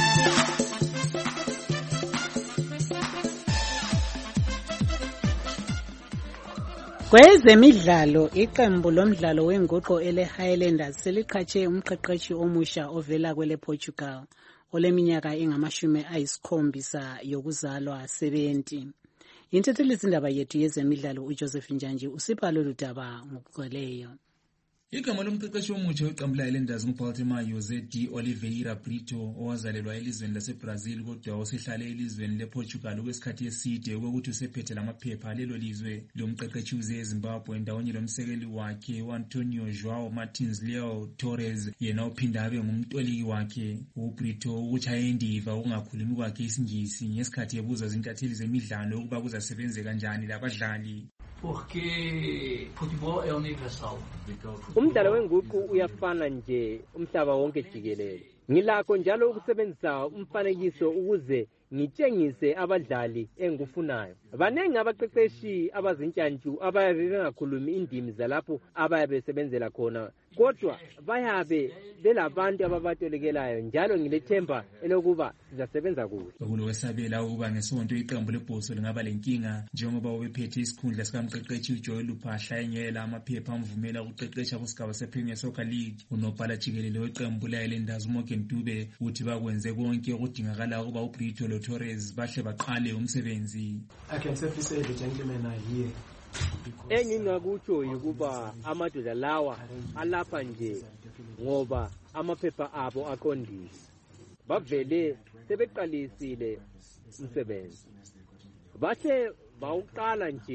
S23: Kwezemidlalo, iqembu lomdlalo wenguqo ele-Highlanders seliqhatshe umqeqeshi omusha ovela kwele Portugal oleminyaka engama-70 yokuzalwa 70. Intethelizi-ndaba yethu yezemidlalo uJoseph Njanji usipha lolu daba ngokugcweleyo.
S11: Igama lomqeqeshi omutsha weqembu le-Highlanders nguBaltimore José de Oliveira Brito owazalelwa elizweni laseBrazil kodwa osehlale elizweni lePortugal okwesikhathi eside ukuthi usephethe lamaphepha lelo lizwe. Lo mqeqeshi uze eZimbabwe ndawonye lomsekeli wakhe uAntonio João Martins Leo Torres yena uphinda abe ngumtoliki wakhe. uBrito utshaya indiva ukungakhulumi kwakhe isingisi ngesikhathi ebuza izintatheli zemidlalo ukuba kuzasebenze kanjani labadlali.
S12: Porque futebol é universal.
S13: Umdlalo wenguqu uyafana nje umhlaba wonke jikelele. Ngilakho njalo ukusebenzisa umfanekiso ukuze ngitshengise abadlali engikufunayo. Banengi abaqeqeshi abazintshantshu abayabe bengakhulumi indimi zalapho abayabe besebenzela khona, kodwa bayabe belabantu ababatolekelayo njalo ngilethemba elokuba sizasebenza kuhle.
S11: Kulowesabela ukuba ngesonto iqembu lebhoso lingaba lenkinga njengoba ubephethe isikhundla sikamqeqeshi uJoel Luphahla engela amaphepha amvumela ukuqeqesha kusigaba sePremier Soccer League. Unobhala jikelele weqembu le-Highlanders uMorgan Dube uthi bakwenze konke okudingakala ukuba uBrito Torres bahle baqale umsebenzi.
S12: I can safely say the gentlemen are here.
S13: Engingakutsho ukuba amadoda lawa alapha nje ngoba amaphepha abo aqondile. Bavele sebeqalisile umsebenzi. Bahle bawuqala nje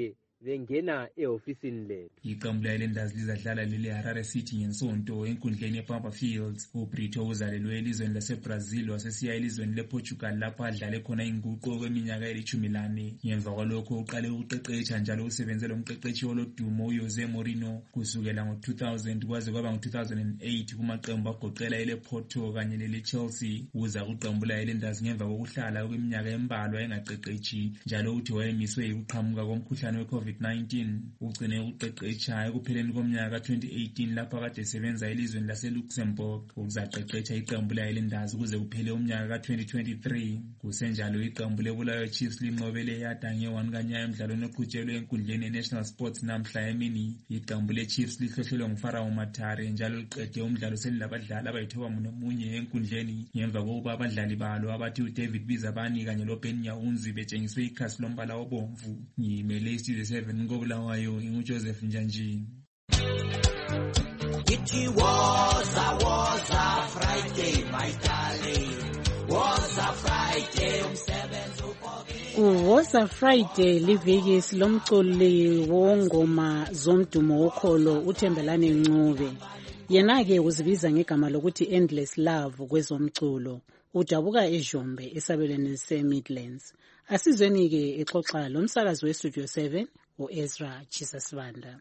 S13: bengena ehofisini lethu.
S11: Iqembu le-Islanders lizadlala lele-Harare City ngesonto enkundleni ye-Pampa Fields. uBrito uzalelwe elizweni laseBrazil wasesiya elizweni lePortugal lapho adlale khona inguqu kweminyaka eli-14. Ngemva kwalokho uqale ukuqeqetsha njalo usebenze lomqeqeshi olodumo uJose Mourinho kusukela ngo-2000 kwaze kwaba ngo-2008 kumaqembu agoqela ele-Porto kanye lele-Chelsea. Uza kuqembu le-Islanders ngemva kokuhlala kweminyaka embalwa engaqeqetshi njalo uthi wayemiswe ukuqhamuka komkhuhlane we-COVID-19. Ugcine ukuqeqetsha ekupheleni komnyaka ka-2018 lapho kade esebenza elizweni lase-Luxembourg. Uzaqeqetsha iqembu le-Islanders kuze kuphele umnyaka ka-2023. Kusenjalo iqembu le-Bulawayo Chiefs linqobele yada nge-1 kanyayo emdlalweni oqhutshelwe enkundleni ye-National Sports namhla emini. Iqembu le-Chiefs lihlohlelwe nguFarao Matare njalo liqede umdlalo selilabadlali abayithoba munye enkundleni ngemva kokuba abadlali balo abathi uDavid Bizabani kanye loBen Nyawunzi betshengiswe ikhasi lombala obomvu. Ngimele iStudio 7 koBulawayo inguJoseph Njanjini.
S14: It was a Friday, my darling. Was a Friday,
S23: Woza Friday liviki silomculi wongoma zomdumo wokholo uThembelani Ncube. Yena-ke uzibiza ngegama lokuthi Endless Love kwezomculo. Udabuka eJombe esabelweni se-Midlands. Asizweni-ke exoxa lomsakazi weStudio 7 uEzra Chisasibanda.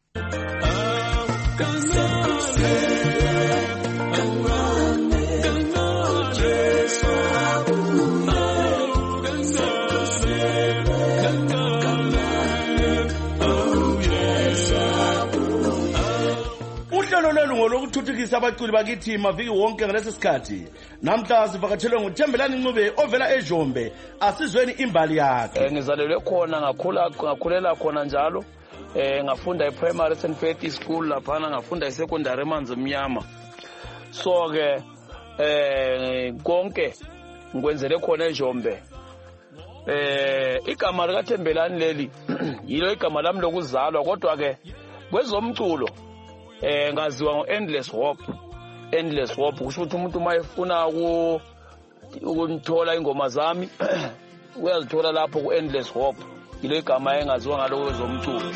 S15: Uhlelo lelungo lokuthuthukisa abaculi bakithi maviki wonke ngalesi sikhathi. Namhla sivakatshelwe nguThembelani Ncube ovela eJombe. Asizweni imbali yakhe.
S16: Ngizalelwe khona ngakhulela khona njalo. Ngafunda e-primary St. Faith School laphana ngafunda e-secondary emanzi mnyama. So ke konke ngikwenzele khona eJombe. Igama likaThembelani leli yilo igama lami lokuzalwa kodwa ke kwezomculo ngaziwa ngo-Endless Hope. Endless Hope kusho ukuthi umuntu mayefuna ukunithola ingoma zami uyazithola lapho ku-Endless Hope. Yilo igama engaziwa ngalo kwezomculo.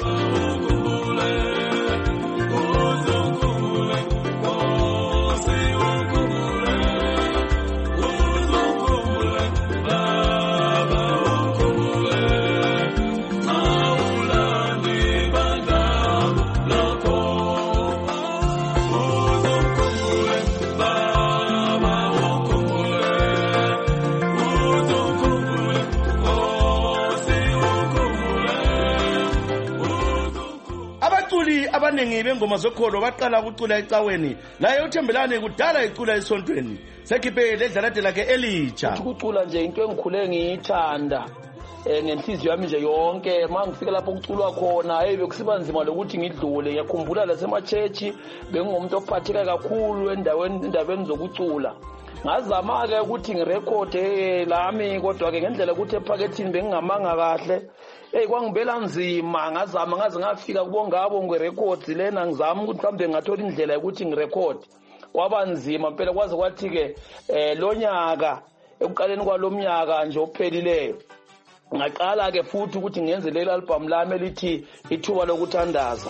S15: Abaningi bengoma zokholo baqala ukucula ecaweni laye uThembelani kudala icula esontweni sekhiphe ledlalade lakhe elitsha.
S16: Ukucula nje into engikhule ngiyithanda ngenhliziyo yami nje yonke. Mangifika lapho kuculwa khona bekusiba nzima lokuthi ngidlule. Ngiyakhumbula lasemachechi bengumuntu ophatheka kakhulu endabeni zokucula. Ngazama ke ukuthi ngirekhode lami kodwa ke ngendlela ukuthi ephakethini bengingamanga kahle. Kwangibela nzima ngazama ngaze ngafika kubongabo ngerecords lena ngizama ukuthi mhlambe ngathola indlela yokuthi ngirecord. Kwaba nzima phela kwaze kwathi ke lo nyaka ekuqaleni kwalomnyaka nje ophelileyo ngaqala ke futhi ukuthi ngenze leli album lami elithi Ithuba Lokuthandaza.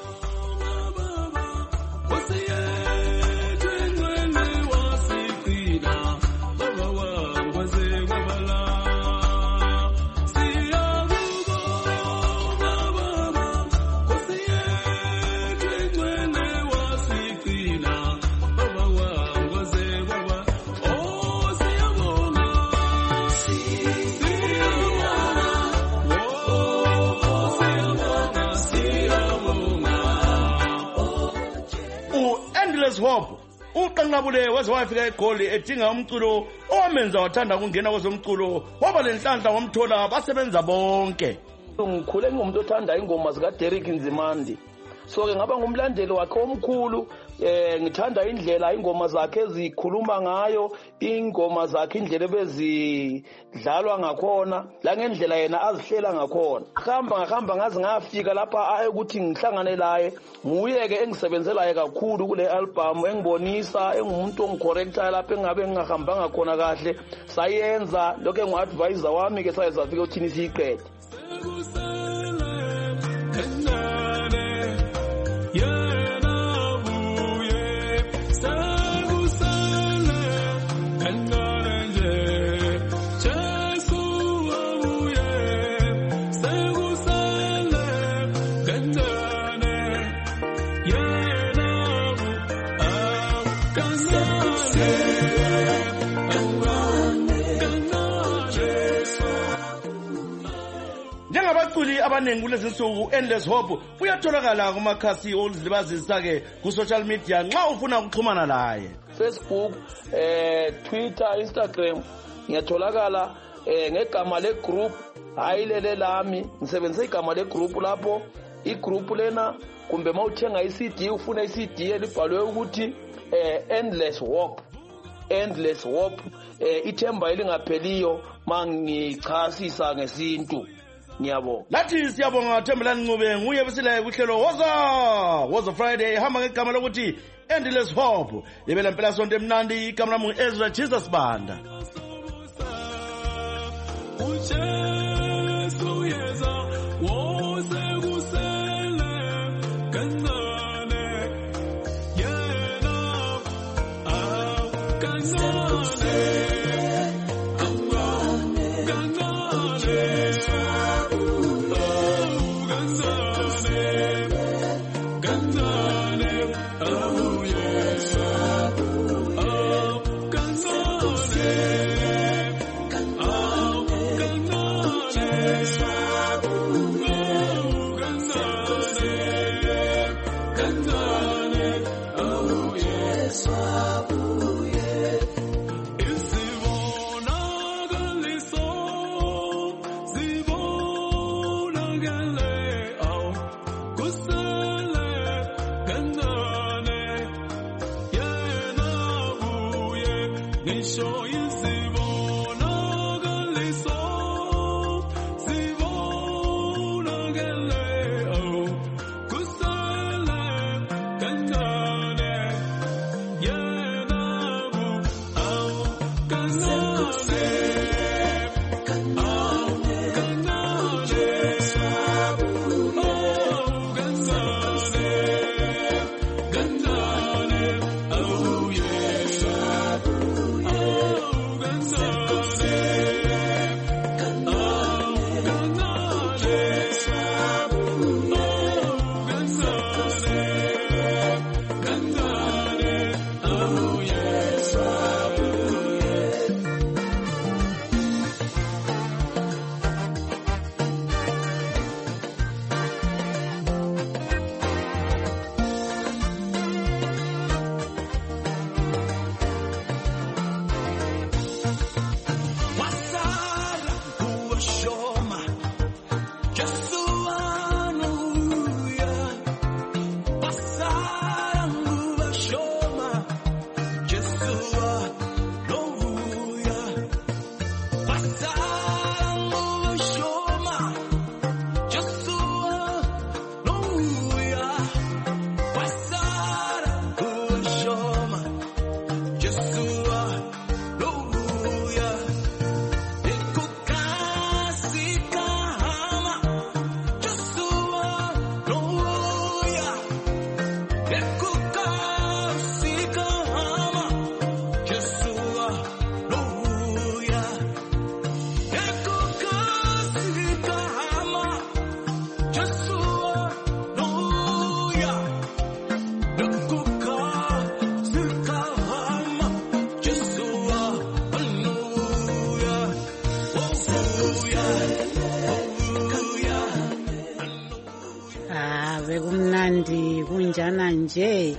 S15: Hope uqanqabule waze wafika eGoli edinga umculo owamenza wathanda ukungena kwezomculo waba lenhlanhla wamthola abasebenza bonke.
S16: Ngikhule ngumuntu othanda ingoma zika Derek Nzimande. So ke ngaba ngumlandeli wakhe omkhulu. Ngithanda indlela ingoma zakhe ezikhuluma ngayo, ingoma zakhe indlela ebezidlalwa ngakhona, la ngendlela yena azihlela ngakhona. Ngahamba ngaze ngafika lapha ukuthi ngihlangane laye, nguye ke engisebenzelayo kakhulu kule album, engibonisa engumuntu ongicorrecta lapha engabe ngingahambanga khona kahle. Sayenza lokho engu-advisor wami ke sayezafika uthini siyiqede.
S15: Njengabaculi abaningi kulezi nsuku Endless Hope uyatholakala kumakhasi okuzilibazisa-ke ku-social media nxa ufuna ukuxhumana laye.
S16: Facebook, Twitter, Instagram ngiyatholakala ngegama legroup hayi lele lami ngisebenzisa igama legroup lapho igroup lena kumbe mawuthenga iCD ufuna iCD elibhalwe ukuthi Endless Hope ithemba elingapheliyo mangichasisa ngesintu. Ngiyabonga.
S15: Lathi siyabonga Thembelani Ncube nguye besilaye kuhlelo Woza Friday hamba ngegama lokuthi Endless Hope. Libela impela sonto emnandi igama lami Ezra Jesus Banda.
S23: Bekumnandi kunjana nje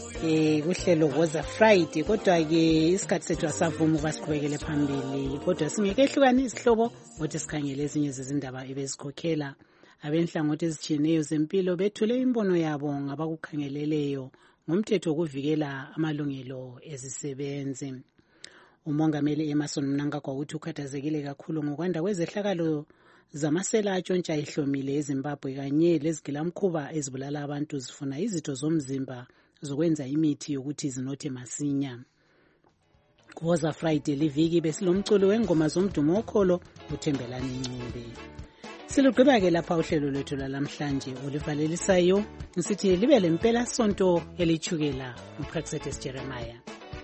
S23: kuhlelo Woza Friday kodwa ke isikhathi sethu asavuma ubasiqhubekele phambili kodwa singeke ehlukane isihlobo ukuthi sikhangele ezinye zezindaba ebezikhokhela abenhlangothi ezitshiyeneyo zempilo bethule imbono yabo ngabakukhangeleleyo ngomthetho wokuvikela amalungelo ezisebenzi. Umongameli Emerson Mnangagwa uthi ukhathazekile kakhulu ngokwanda kwezehlakalo zamasela atshontsha ihlomile eZimbabwe kanye lezigilamkhuba ezibulala abantu zifuna izitho zomzimba zokwenza imithi yokuthi zinothe masinya. Woza Friday liviki besilomculo wengoma zomdumo okholo uThembelani Ncube. Silugqiba-ke lapha uhlelo lwethu lalamhlanje olivalelisayo ngisithi libe lempela sonto elichukela uPraxedes Jeremiah.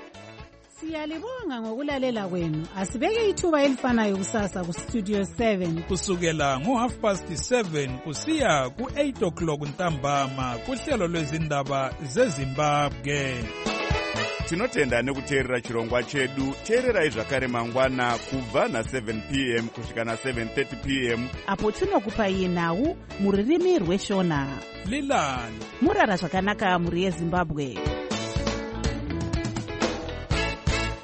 S23: Siyalibonga ngokulalela kwenu. Asibeke ithuba elifanayo kusasa ku Studio 7
S6: kusukela ngo7:30 kusiya ku8 o'clock ntambama kuhlelo lwezindaba zeZimbabwe.
S2: tinotenda nekuteerera chirongwa chedu. Teererai zvakare mangwana kubva na7 p.m. kusvika na7:30 p.m.
S3: apo tinokupai nhau mururimi rweshona.
S6: Lilani
S3: murara zvakanaka muri yeZimbabwe.